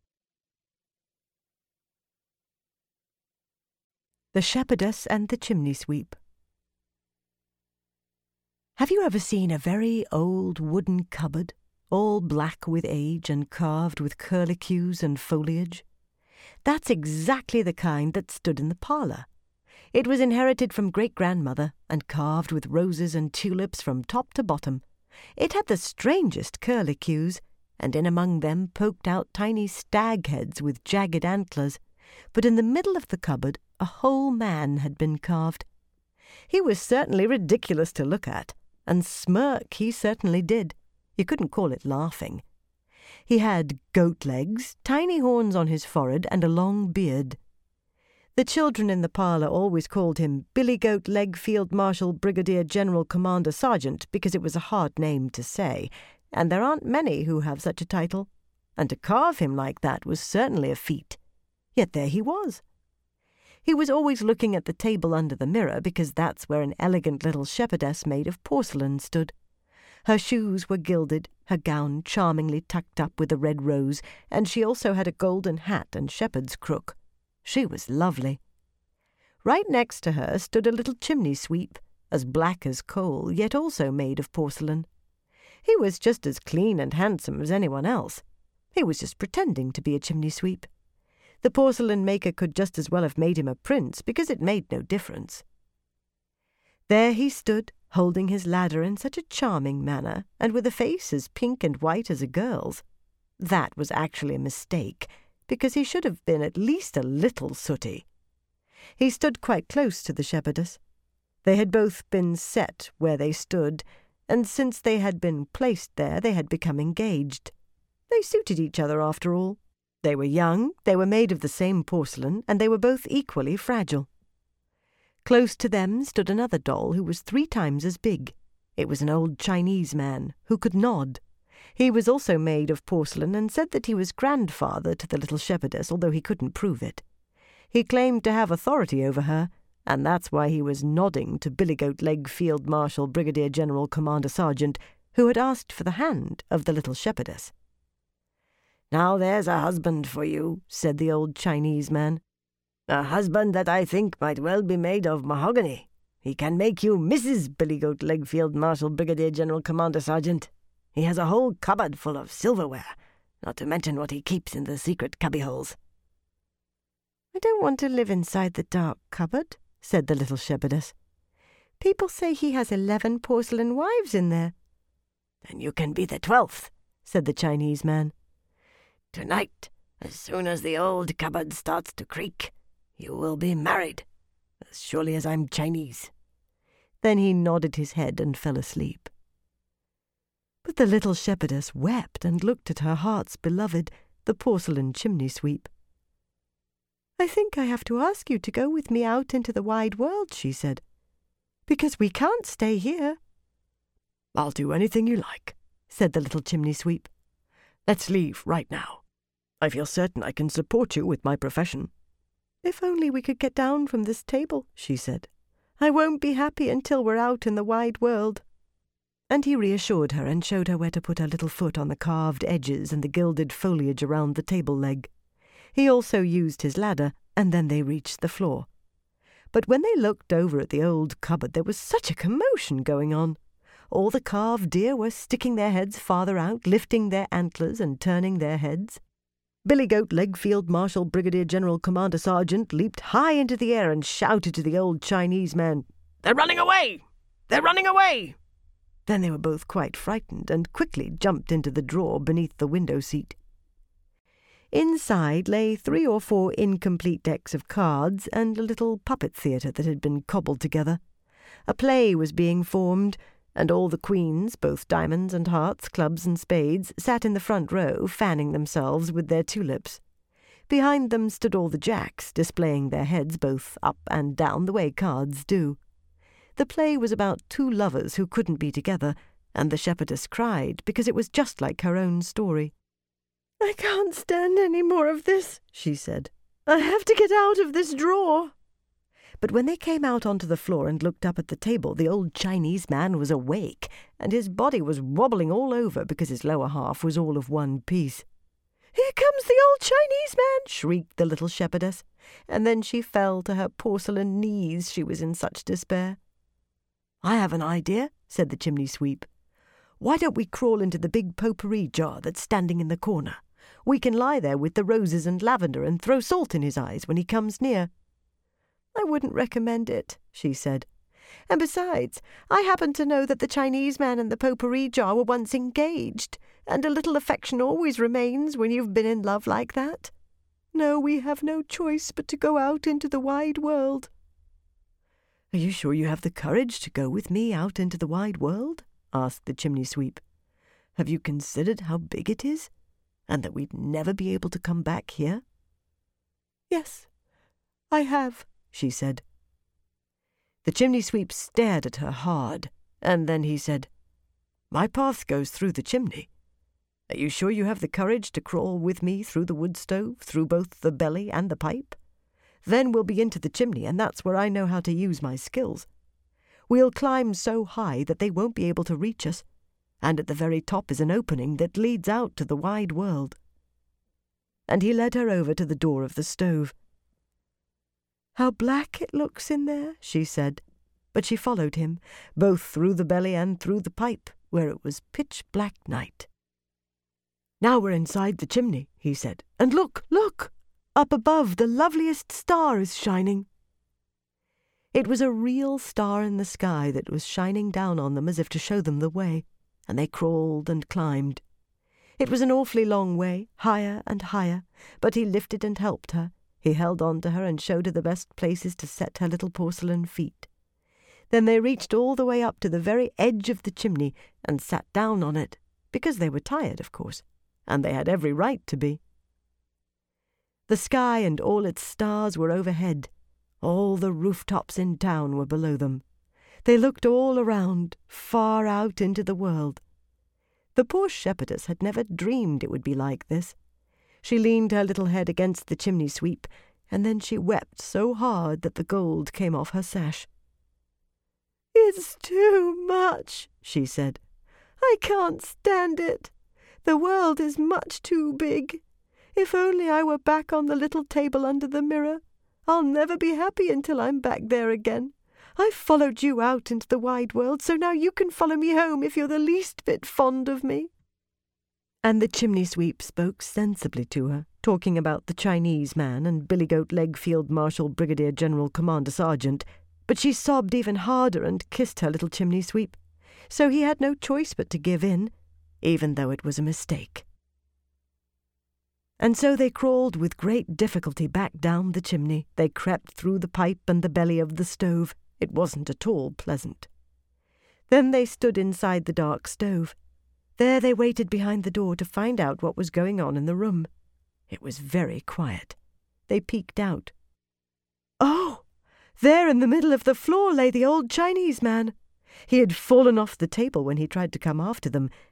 The Shepherdess and the Chimney Sweep. Have you ever seen a very old wooden cupboard, all black with age and carved with curlicues and foliage? That's exactly the kind that stood in the parlour. It was inherited from great-grandmother and carved with roses and tulips from top to bottom. It had the strangest curlicues, and in among them poked out tiny stag heads with jagged antlers, but in the middle of the cupboard a whole man had been carved. He was certainly ridiculous to look at, and smirk he certainly did. You couldn't call it laughing. He had goat legs, tiny horns on his forehead, and a long beard. The children in the parlour always called him Billy Goat Leg Field Marshal Brigadier General Commander Sergeant because it was a hard name to say, and there aren't many who have such a title, and to carve him like that was certainly a feat. Yet there he was. He was always looking at the table under the mirror because that's where an elegant little shepherdess made of porcelain stood. Her shoes were gilded, her gown charmingly tucked up with a red rose, and she also had a golden hat and shepherd's crook. She was lovely. Right next to her stood a little chimney sweep, as black as coal, yet also made of porcelain. He was just as clean and handsome as anyone else. He was just pretending to be a chimney sweep. The porcelain maker could just as well have made him a prince, because it made no difference. There he stood, holding his ladder in such a charming manner, and with a face as pink and white as a girl's. That was actually a mistake, because he should have been at least a little sooty. He stood quite close to the shepherdess. They had both been set where they stood, and since they had been placed there, they had become engaged. They suited each other after all. They were young, they were made of the same porcelain, and they were both equally fragile. Close to them stood another doll who was 3 times as big. It was an old Chinese man who could nod. He was also made of porcelain and said that he was grandfather to the little shepherdess, although he couldn't prove it. He claimed to have authority over her, and that's why he was nodding to Billy-Goat-Leg Field Marshal Brigadier General Commander Sergeant, who had asked for the hand of the little shepherdess. "Now there's a husband for you," said the old Chinese man. "A husband that I think might well be made of mahogany. He can make you Mrs. Billy-Goat-Leg Field Marshal Brigadier General Commander Sergeant. He has a whole cupboard full of silverware, not to mention what he keeps in the secret cubbyholes." "I don't want to live inside the dark cupboard," said the little shepherdess. "People say he has 11 porcelain wives in there." "Then you can be the 12th, said the Chinese man. "Tonight, as soon as the old cupboard starts to creak, you will be married, as surely as I'm Chinese." Then he nodded his head and fell asleep. But the little shepherdess wept and looked at her heart's beloved, the porcelain chimney sweep. "I think I have to ask you to go with me out into the wide world," she said, "because we can't stay here." "I'll do anything you like," said the little chimney sweep. "Let's leave right now. I feel certain I can support you with my profession." "If only we could get down from this table," she said. "I won't be happy until we're out in the wide world." And he reassured her and showed her where to put her little foot on the carved edges and the gilded foliage around the table leg. He also used his ladder, and then they reached the floor. But when they looked over at the old cupboard, there was such a commotion going on. All the carved deer were sticking their heads farther out, lifting their antlers and turning their heads. Billy-Goat-Leg Field Marshal Brigadier General Commander Sergeant leaped high into the air and shouted to the old Chinese man, "They're running away! They're running away!" Then they were both quite frightened and quickly jumped into the drawer beneath the window seat. Inside lay 3 or 4 incomplete decks of cards and a little puppet theatre that had been cobbled together. A play was being formed, and all the queens, both diamonds and hearts, clubs and spades, sat in the front row, fanning themselves with their tulips. Behind them stood all the jacks, displaying their heads both up and down the way cards do. The play was about 2 lovers who couldn't be together, and the shepherdess cried because it was just like her own story. "I can't stand any more of this," she said. "I have to get out of this drawer." But when they came out onto the floor and looked up at the table, the old Chinese man was awake, and his body was wobbling all over because his lower half was all of one piece. "Here comes the old Chinese man!" shrieked the little shepherdess, and then she fell to her porcelain knees, she was in such despair. "I have an idea," said the chimney sweep. "Why don't we crawl into the big potpourri jar that's standing in the corner? We can lie there with the roses and lavender and throw salt in his eyes when he comes near." "I wouldn't recommend it," she said. "And besides, I happen to know that the Chinese man and the potpourri jar were once engaged, and a little affection always remains when you've been in love like that. No, we have no choice but to go out into the wide world." "Are you sure you have the courage to go with me out into the wide world?" asked the chimney sweep. "Have you considered how big it is, and that we'd never be able to come back here?" "Yes, I have," she said. The chimney sweep stared at her hard, and then he said, "My path goes through the chimney. Are you sure you have the courage to crawl with me through the wood stove, through both the belly and the pipe? Then we'll be into the chimney, and that's where I know how to use my skills. We'll climb so high that they won't be able to reach us, and at the very top is an opening that leads out to the wide world." And he led her over to the door of the stove. "How black it looks in there," she said, but she followed him, both through the belly and through the pipe, where it was pitch-black night. "Now we're inside the chimney," he said, "and look, look! Up above, the loveliest star is shining." It was a real star in the sky that was shining down on them as if to show them the way, and they crawled and climbed. It was an awfully long way, higher and higher, but he lifted and helped her. He held on to her and showed her the best places to set her little porcelain feet. Then they reached all the way up to the very edge of the chimney and sat down on it, because they were tired, of course, and they had every right to be. The sky and all its stars were overhead. All the rooftops in town were below them. They looked all around, far out into the world. The poor shepherdess had never dreamed it would be like this. She leaned her little head against the chimney-sweep, and then she wept so hard that the gold came off her sash. "It's too much," she said. "I can't stand it. The world is much too big. If only I were back on the little table under the mirror. I'll never be happy until I'm back there again. I've followed you out into the wide world, so now you can follow me home if you're the least bit fond of me." And the chimney-sweep spoke sensibly to her, talking about the Chinese man and Billy-Goat Leg Field Marshal Brigadier General Commander Sergeant, but she sobbed even harder and kissed her little chimney-sweep, so he had no choice but to give in, even though it was a mistake. And so they crawled with great difficulty back down the chimney. They crept through the pipe and the belly of the stove. It wasn't at all pleasant. Then they stood inside the dark stove. There they waited behind the door to find out what was going on in the room. It was very quiet. They peeked out. Oh! There in the middle of the floor lay the old Chinese man. He had fallen off the table when he tried to come after them,